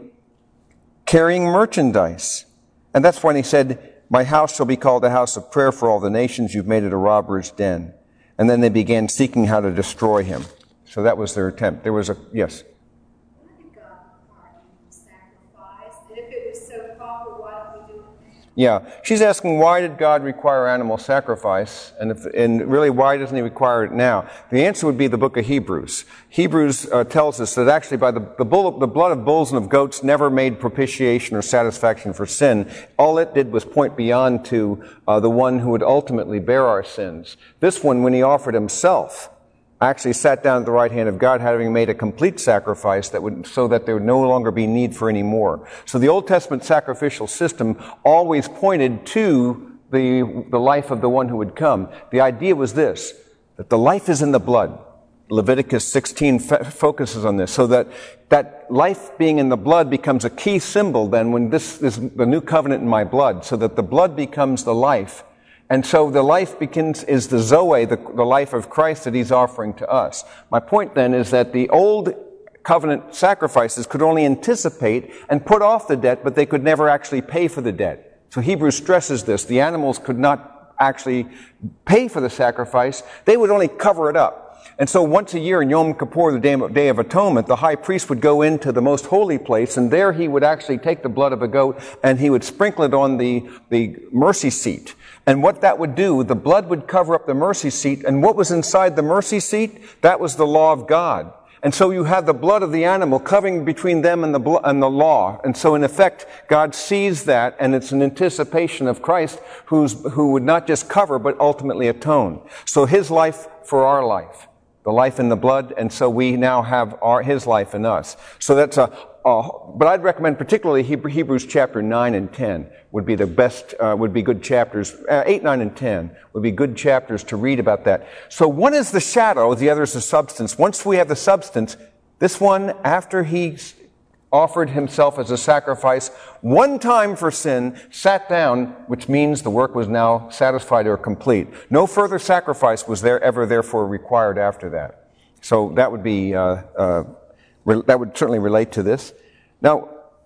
carrying merchandise. And that's when he said, my house shall be called a house of prayer for all the nations. You've made it a robber's den. And then they began seeking how to destroy him. So that was their attempt. There was a, yes? Why did God require him to sacrifice? And if it was so proper, why don't we do it now? Yeah. She's asking, why did God require animal sacrifice? And, if, and really, why doesn't he require it now? The answer would be the book of Hebrews. Hebrews uh, tells us that actually by the, the, bull, the blood of bulls and of goats never made propitiation or satisfaction for sin. All it did was point beyond to uh, the one who would ultimately bear our sins. This one, when he offered himself, actually sat down at the right hand of God, having made a complete sacrifice that would, so that there would no longer be need for any more. So the Old Testament sacrificial system always pointed to the, the life of the one who would come. The idea was this, that the life is in the blood. Leviticus sixteen f- focuses on this, so that that life being in the blood becomes a key symbol then when this is the new covenant in my blood, so that the blood becomes the life. And so the life begins, is the Zoe, the, the life of Christ that he's offering to us. My point then is that the old covenant sacrifices could only anticipate and put off the debt, but they could never actually pay for the debt. So Hebrews stresses this. The animals could not actually pay for the sacrifice. They would only cover it up. And so once a year in Yom Kippur, the Day of Atonement, the high priest would go into the most holy place, and there he would actually take the blood of a goat and he would sprinkle it on the, the mercy seat. And what that would do, the blood would cover up the mercy seat, and what was inside the mercy seat? That was the law of God. And so you have the blood of the animal covering between them and the blo- and the law. And so in effect, God sees that, and it's an anticipation of Christ who's, who would not just cover, but ultimately atone. So his life for our life. The life in the blood, and so we now have our, his life in us. So that's a, a but I'd recommend particularly Hebrew, Hebrews chapter nine and ten would be the best, uh, would be good chapters. Uh, eight, nine, and ten would be good chapters to read about that. So one is the shadow, the other is the substance. Once we have the substance, this one, after he offered himself as a sacrifice one time for sin, sat down, which means the work was now satisfied or complete. No further sacrifice was there ever therefore required after that. So that would be, uh, uh, re- that would certainly relate to this. Now,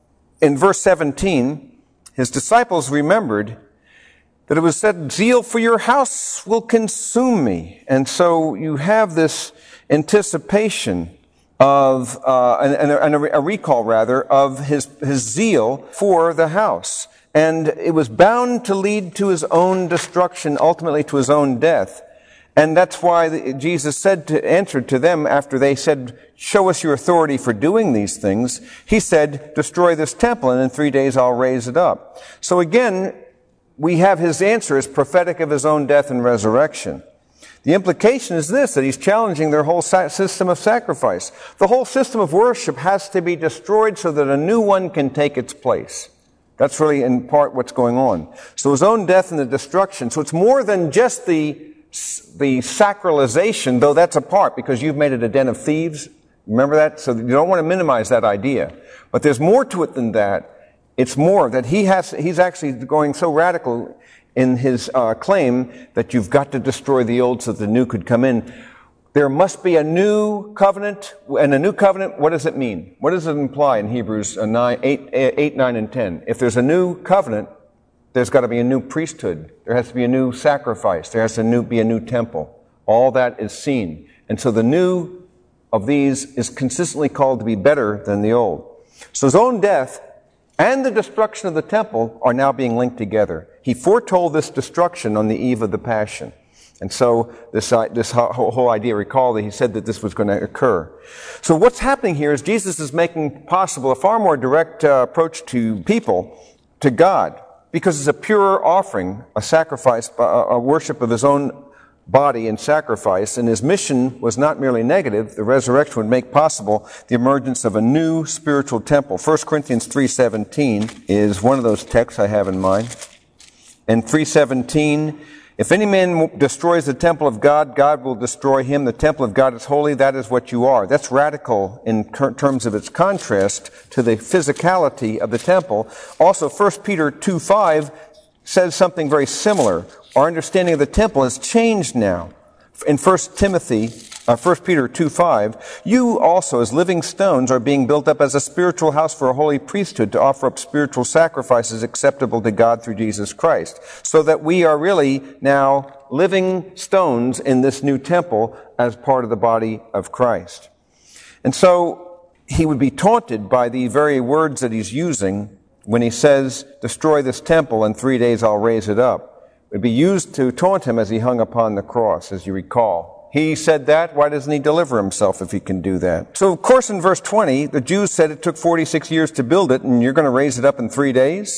in verse seventeen, his disciples remembered that it was said, zeal for your house will consume me. And so you have this anticipation of, uh, and, and a, a recall rather, of his, his zeal for the house. And it was bound to lead to his own destruction, ultimately to his own death. And that's why the, Jesus said to, answered to them after they said, show us your authority for doing these things. He said, destroy this temple and in three days I'll raise it up. So again, we have his answer as prophetic of his own death and resurrection. The implication is this, that he's challenging their whole system of sacrifice. The whole system of worship has to be destroyed so that a new one can take its place. That's really in part what's going on. So his own death and the destruction. So it's more than just the, the sacralization, though that's a part, because you've made it a den of thieves. Remember that? So you don't want to minimize that idea. But there's more to it than that. It's more that he has, he's actually going so radical in his uh, claim that you've got to destroy the old so that the new could come in. There must be a new covenant, and a new covenant, what does it mean? What does it imply in Hebrews nine, eight, eight, nine, and ten? If there's a new covenant, there's got to be a new priesthood. There has to be a new sacrifice. There has to new, be a new temple. All that is seen. And so the new of these is consistently called to be better than the old. So his own death and the destruction of the temple are now being linked together. He foretold this destruction on the eve of the Passion. And so this, uh, this whole, whole idea, recall that he said that this was going to occur. So what's happening here is Jesus is making possible a far more direct uh, approach to people, to God, because it's a pure offering, a sacrifice, a, a worship of his own body and sacrifice, and his mission was not merely negative. The resurrection would make possible the emergence of a new spiritual temple. First Corinthians three seventeen is one of those texts I have in mind. And three seventeen If any man destroys the temple of God, God will destroy him. The temple of God is holy. That is what you are. That's radical in terms of its contrast to the physicality of the temple. Also, First Peter two five says something very similar. Our understanding of the temple has changed now. In First Timothy, uh, First Peter two five, you also, as living stones, are being built up as a spiritual house for a holy priesthood to offer up spiritual sacrifices acceptable to God through Jesus Christ. So that we are really now living stones in this new temple as part of the body of Christ. And so he would be taunted by the very words that he's using when he says, destroy this temple, and three days I'll raise it up. It would be used to taunt him as he hung upon the cross, as you recall. He said that. Why doesn't he deliver himself if he can do that? So, of course, in verse twenty, the Jews said it took forty-six years to build it, and you're going to raise it up in three days?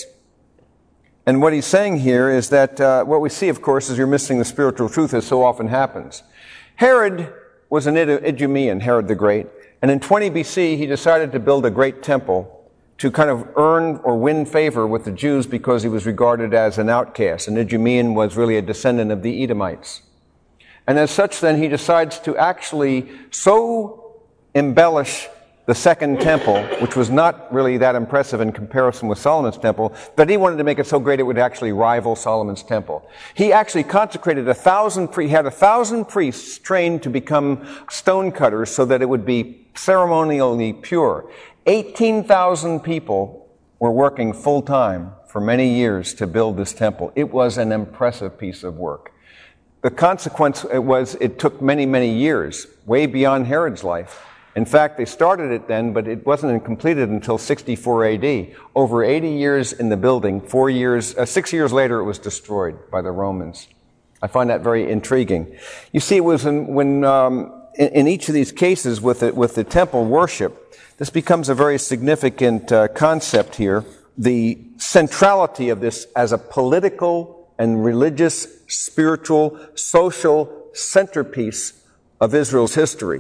And what he's saying here is that uh, what we see, of course, is you're missing the spiritual truth, as so often happens. Herod was an Idumean, Herod the Great, and in twenty B C he decided to build a great temple to kind of earn or win favor with the Jews because he was regarded as an outcast. An Idumean was really a descendant of the Edomites. And as such, then, he decides to actually so embellish the second temple, which was not really that impressive in comparison with Solomon's temple, that he wanted to make it so great it would actually rival Solomon's temple. He actually consecrated a thousand, he had a thousand priests trained to become stone cutters so that it would be ceremonially pure. eighteen thousand people were working full-time for many years to build this temple. It was an impressive piece of work. The consequence was it took many, many years, way beyond Herod's life. In fact, they started it then, but it wasn't completed until sixty-four A D. Over eighty years in the building, four years, uh, six years later it was destroyed by the Romans. I find that very intriguing. You see, it was in, when um, in, in each of these cases with the, with the temple worship, this becomes a very significant uh, concept here. The centrality of this as a political and religious, spiritual, social centerpiece of Israel's history.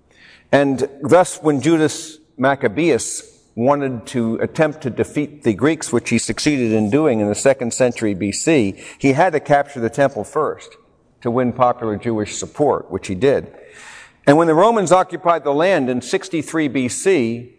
And thus, when Judas Maccabeus wanted to attempt to defeat the Greeks, which he succeeded in doing in the second century B C, he had to capture the temple first to win popular Jewish support, which he did. And when the Romans occupied the land in sixty-three B C,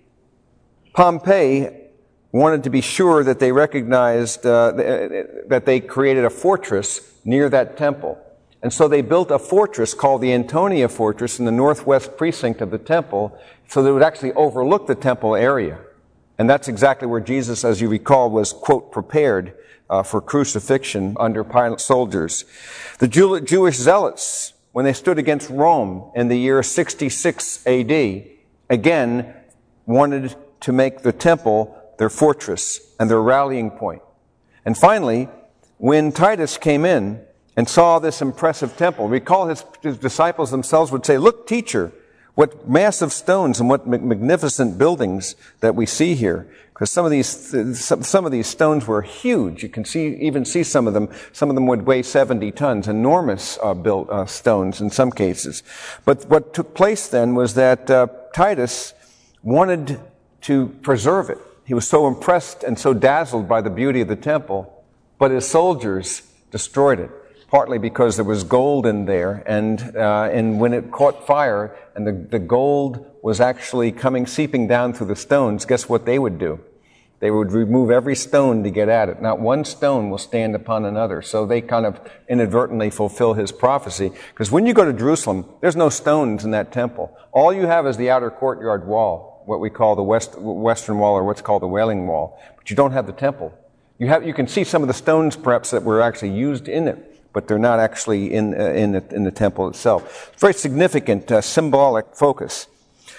Pompey wanted to be sure that they recognized uh, that they created a fortress near that temple. And so they built a fortress called the Antonia Fortress in the northwest precinct of the temple so that it would actually overlook the temple area. And that's exactly where Jesus, as you recall, was, quote, prepared uh, for crucifixion under Pilate's soldiers. The Jew- Jewish zealots, when they stood against Rome in the year sixty-six A D, again wanted to make the temple their fortress and their rallying point. And finally, when Titus came in and saw this impressive temple, recall his, his disciples themselves would say, look, teacher, what massive stones and what magnificent buildings that we see here. Because some of these, some, some of these stones were huge. You can see, even see some of them. Some of them would weigh seventy tons, enormous uh, built uh, stones in some cases. But what took place then was that uh, Titus wanted to preserve it. He was so impressed and so dazzled by the beauty of the temple, but his soldiers destroyed it, partly because there was gold in there, and uh, and when it caught fire and the, the gold was actually coming, seeping down through the stones, guess what they would do? They would remove every stone to get at it. Not one stone will stand upon another. So they kind of inadvertently fulfill his prophecy. Because when you go to Jerusalem, there's no stones in that temple. All you have is the outer courtyard wall, what we call the west, western wall, or what's called the Wailing Wall. But you don't have the temple. You have, you can see some of the stones perhaps that were actually used in it, but they're not actually in, uh, in, the, in the temple itself. It's very significant, uh, symbolic focus.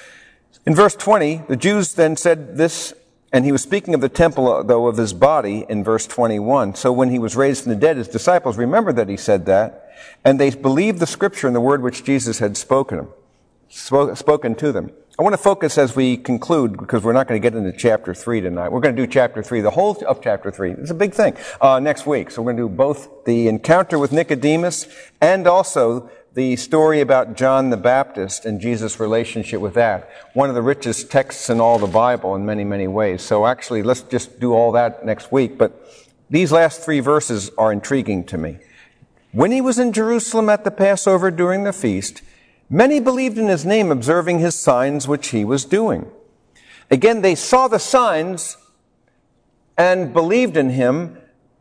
In verse twenty, the Jews then said this, and he was speaking of the temple, though, of his body in verse twenty-one. So when he was raised from the dead, his disciples remembered that he said that, and they believed the scripture and the word which Jesus had spoken, spoke, spoken to them. I want to focus as we conclude, because we're not going to get into chapter three tonight. We're going to do chapter three, the whole of chapter three. It's a big thing, uh, next week. So we're going to do both the encounter with Nicodemus and also the story about John the Baptist and Jesus' relationship with that. One of the richest texts in all the Bible in many, many ways. So actually, let's just do all that next week. But these last three verses are intriguing to me. When he was in Jerusalem at the Passover during the feast, many believed in his name, observing his signs which he was doing. Again, they saw the signs and believed in him,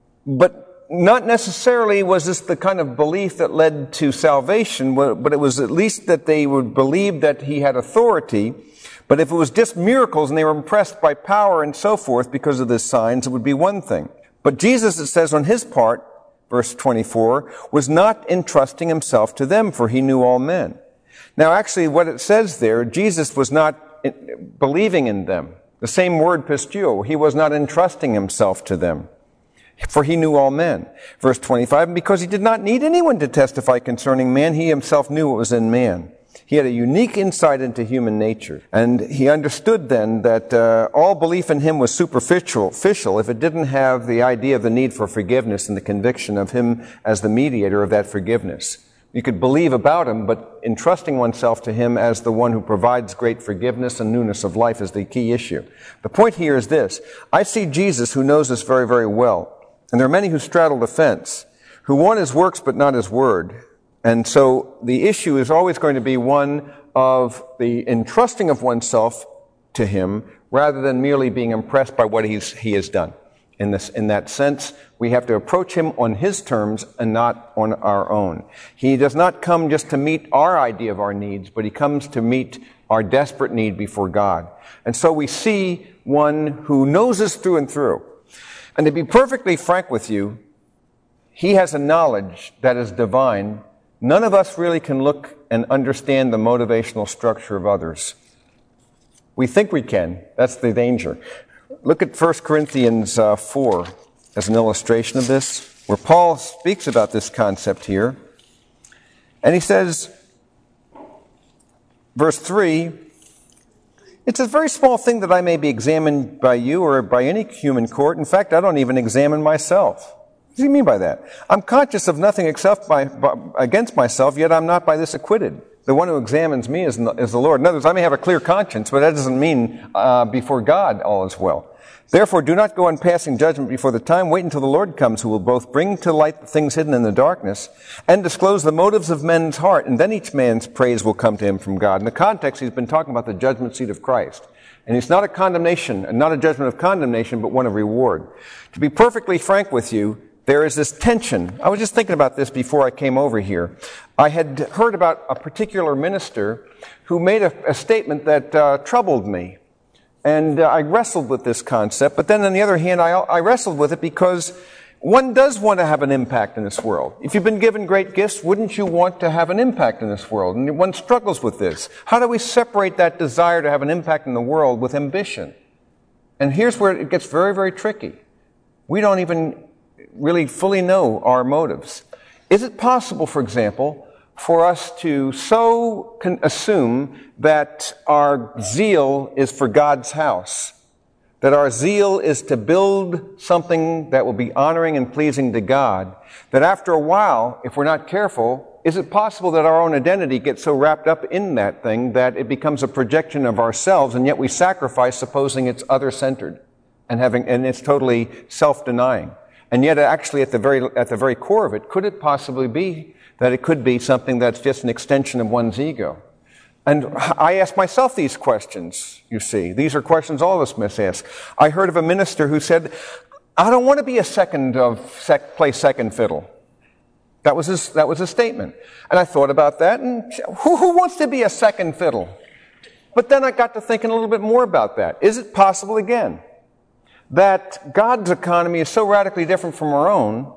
but not necessarily was this the kind of belief that led to salvation, but it was at least that they would believe that he had authority. But if it was just miracles and they were impressed by power and so forth because of the signs, it would be one thing. But Jesus, it says on his part, verse twenty-four, was not entrusting himself to them, for he knew all men. Now, actually, what it says there, Jesus was not believing in them. The same word, pisteuo, he was not entrusting himself to them, for he knew all men. Verse twenty-five, and because he did not need anyone to testify concerning man, he himself knew what was in man. He had a unique insight into human nature, and he understood then that uh, all belief in him was superficial official if it didn't have the idea of the need for forgiveness and the conviction of him as the mediator of that forgiveness. You could believe about him, but entrusting oneself to him as the one who provides great forgiveness and newness of life is the key issue. The point here is this. I see Jesus who knows this very, very well, and there are many who straddle the fence, who want his works but not his word. And so the issue is always going to be one of the entrusting of oneself to him rather than merely being impressed by what he's, he has done. In this, in that sense, we have to approach him on his terms and not on our own. He does not come just to meet our idea of our needs, but he comes to meet our desperate need before God. And so we see one who knows us through and through. And to be perfectly frank with you, he has a knowledge that is divine. None of us really can look and understand the motivational structure of others. We think we can. That's the danger. Look at First Corinthians uh, four as an illustration of this, where Paul speaks about this concept here. And he says, verse three, it's a very small thing that I may be examined by you or by any human court. In fact, I don't even examine myself. What does he mean by that? I'm conscious of nothing except by, by, against myself, yet I'm not by this acquitted. The one who examines me is, is the Lord. In other words, I may have a clear conscience, but that doesn't mean uh, before God all is well. Therefore, do not go on passing judgment before the time. Wait until the Lord comes, who will both bring to light the things hidden in the darkness and disclose the motives of men's heart. And then each man's praise will come to him from God. In the context, he's been talking about the judgment seat of Christ. And it's not a condemnation, not a judgment of condemnation, but one of reward. To be perfectly frank with you, there is this tension. I was just thinking about this before I came over here. I had heard about a particular minister who made a, a statement that uh, troubled me. And uh, I wrestled with this concept. But then on the other hand, I, I wrestled with it because one does want to have an impact in this world. If you've been given great gifts, wouldn't you want to have an impact in this world? And one struggles with this. How do we separate that desire to have an impact in the world with ambition? And here's where it gets very, very tricky. We don't even really fully know our motives. Is it possible, for example, for us to so con- assume that our zeal is for God's house, that our zeal is to build something that will be honoring and pleasing to God, that after a while, if we're not careful, is it possible that our own identity gets so wrapped up in that thing that it becomes a projection of ourselves, and yet we sacrifice supposing it's other-centered and having, and it's totally self-denying? And yet, actually, at the very at the very core of it, could it possibly be that it could be something that's just an extension of one's ego? And I ask myself these questions, you see. These are questions all of us must ask. I heard of a minister who said, I don't want to be a second of, sec, play second fiddle. That was his, that was his statement. And I thought about that, and who, who wants to be a second fiddle? But then I got to thinking a little bit more about that. Is it possible, again, that God's economy is so radically different from our own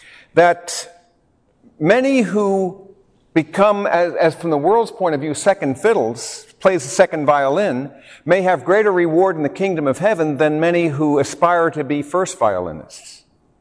that many who become, as, as from the world's point of view, second fiddles, plays the second violin, may have greater reward in the kingdom of heaven than many who aspire to be first violinists?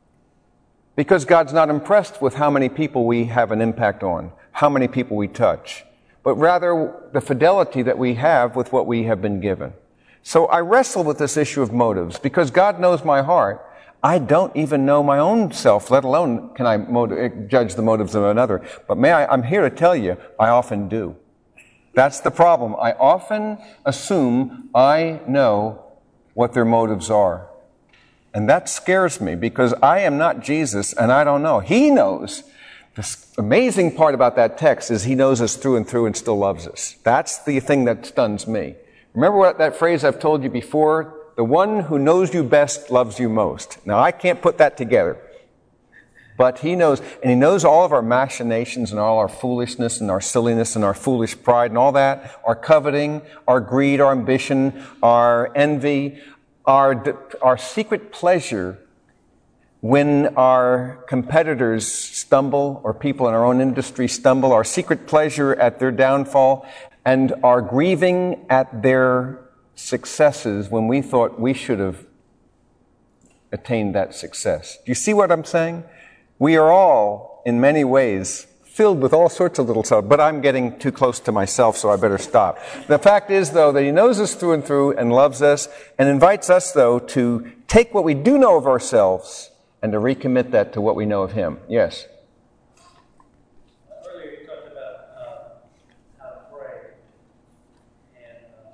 Because God's not impressed with how many people we have an impact on, how many people we touch, but rather the fidelity that we have with what we have been given. So I wrestle with this issue of motives because God knows my heart. I don't even know my own self, let alone can I motiv- judge the motives of another. But may I, I'm here to tell you, I often do. That's the problem. I often assume I know what their motives are. And that scares me because I am not Jesus and I don't know. He knows. The amazing part about that text is he knows us through and through and still loves us. That's the thing that stuns me. Remember what that phrase I've told you before? The one who knows you best loves you most. Now, I can't put that together. But he knows, and he knows all of our machinations and all our foolishness and our silliness and our foolish pride and all that, our coveting, our greed, our ambition, our envy, our, our secret pleasure when our competitors stumble or people in our own industry stumble, our secret pleasure at their downfall, and our grieving at their successes when we thought we should have attained that success. Do you see what I'm saying? We are all, in many ways, filled with all sorts of little stuff, but I'm getting too close to myself, so I better stop. The fact is, though, that he knows us through and through and loves us and invites us, though, to take what we do know of ourselves and to recommit that to what we know of him. Yes? Earlier you talked about uh, how to pray, and uh,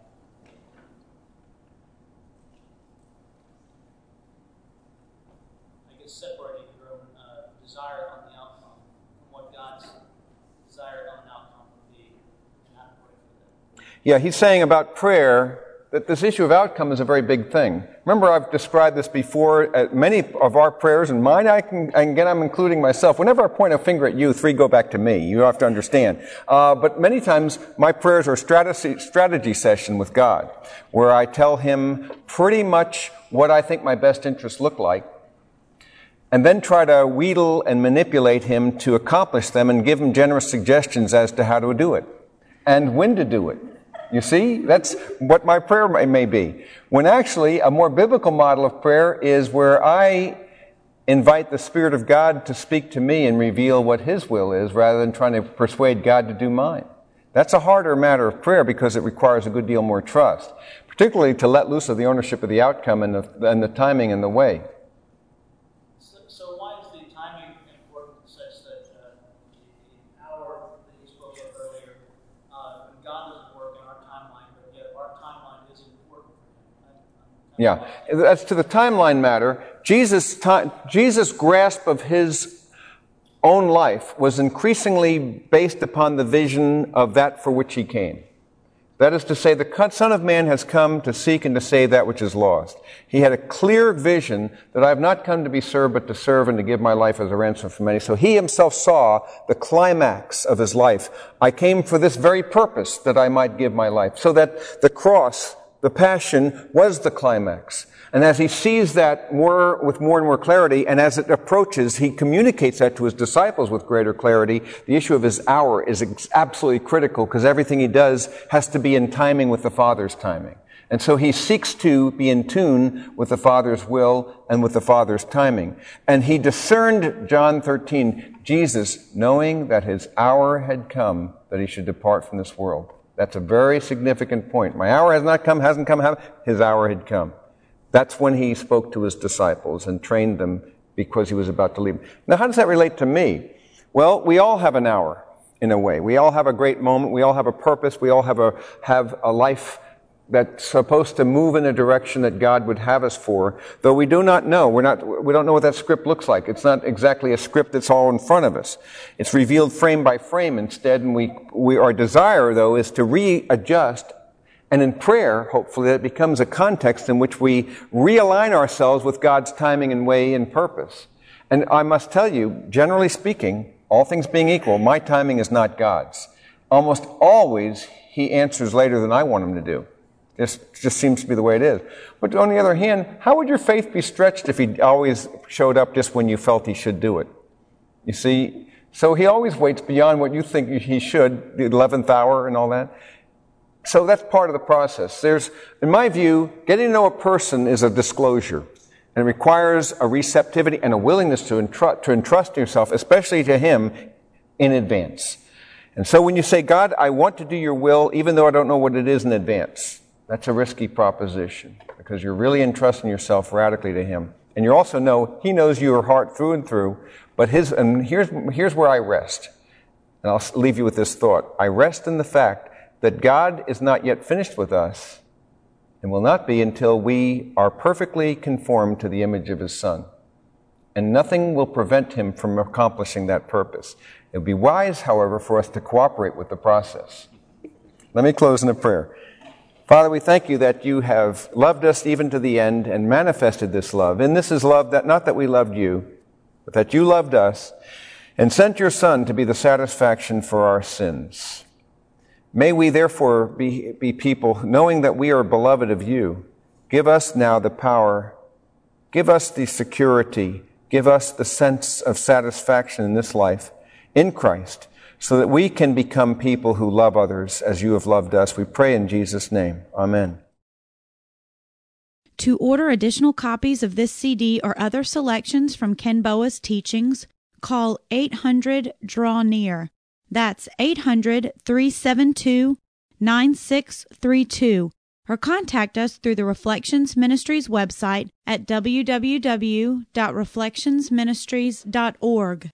I guess separating your own uh, desire on the outcome from what God's desire on the outcome would be, and not pray for that. Yeah, he's saying about prayer that this issue of outcome is a very big thing. Remember, I've described this before. At many of our prayers, and mine, I can, and again, I'm including myself. Whenever I point a finger at you, three go back to me. You have to understand. Uh, but many times, my prayers are a strategy, strategy session with God, where I tell him pretty much what I think my best interests look like, and then try to wheedle and manipulate him to accomplish them and give him generous suggestions as to how to do it and when to do it. You see, that's what my prayer may be. When actually a more biblical model of prayer is where I invite the Spirit of God to speak to me and reveal what his will is rather than trying to persuade God to do mine. That's a harder matter of prayer because it requires a good deal more trust, particularly to let loose of the ownership of the outcome and the, and the timing and the way. So, so why is the timing important such that uh, the hour that you spoke of earlier, uh, when God doesn't work in our timeline, but yet our timeline is important for him? I, Yeah, as to the timeline matter, Jesus' ti- Jesus' grasp of his own life was increasingly based upon the vision of that for which he came. That is to say, the Son of Man has come to seek and to save that which is lost. He had a clear vision that I have not come to be served, but to serve and to give my life as a ransom for many. So he himself saw the climax of his life. I came for this very purpose, that I might give my life. So that the cross, the passion, was the climax. And as he sees that more, with more and more clarity, and as it approaches, he communicates that to his disciples with greater clarity. The issue of his hour is ex- absolutely critical because everything he does has to be in timing with the Father's timing. And so he seeks to be in tune with the Father's will and with the Father's timing. And he discerned, John thirteen, Jesus, knowing that his hour had come, that he should depart from this world. That's a very significant point. My hour has not come, hasn't come, his hour had come. That's when he spoke to his disciples and trained them because he was about to leave. Now, how does that relate to me? Well, we all have an hour, in a way. We all have a great moment. We all have a purpose. We all have a, have a life that's supposed to move in a direction that God would have us for, though we do not know. We're not, we don't know what that script looks like. It's not exactly a script that's all in front of us. It's revealed frame by frame instead, and we, we, our desire, though, is to readjust. And in prayer, hopefully, it becomes a context in which we realign ourselves with God's timing and way and purpose. And I must tell you, generally speaking, all things being equal, my timing is not God's. Almost always, he answers later than I want him to do. This just seems to be the way it is. But on the other hand, how would your faith be stretched if he always showed up just when you felt he should do it? You see? So he always waits beyond what you think he should, the eleventh hour and all that. So that's part of the process. There's, in my view, getting to know a person is a disclosure. And it requires a receptivity and a willingness to entrust, to entrust yourself, especially to him, in advance. And so when you say, God, I want to do your will, even though I don't know what it is in advance, that's a risky proposition because you're really entrusting yourself radically to him. And you also know he knows your heart through and through. But his, and here's, here's where I rest. And I'll leave you with this thought. I rest in the fact that God is not yet finished with us and will not be until we are perfectly conformed to the image of his Son. and nothing will prevent him from accomplishing that purpose. It would be wise, however, for us to cooperate with the process. Let me close in a prayer. Father, we thank you that you have loved us even to the end and manifested this love. And this is love that not that we loved you, but that you loved us and sent your Son to be the satisfaction for our sins. May we therefore be, be people, knowing that we are beloved of you, give us now the power, give us the security, give us the sense of satisfaction in this life in Christ, so that we can become people who love others as you have loved us. We pray in Jesus' name. Amen. To order additional copies of this C D or other selections from Ken Boa's teachings, call eight hundred, draw near. That's eight hundred, three seven two, nine six three two. Or contact us through the Reflections Ministries website at w w w dot reflections ministries dot org.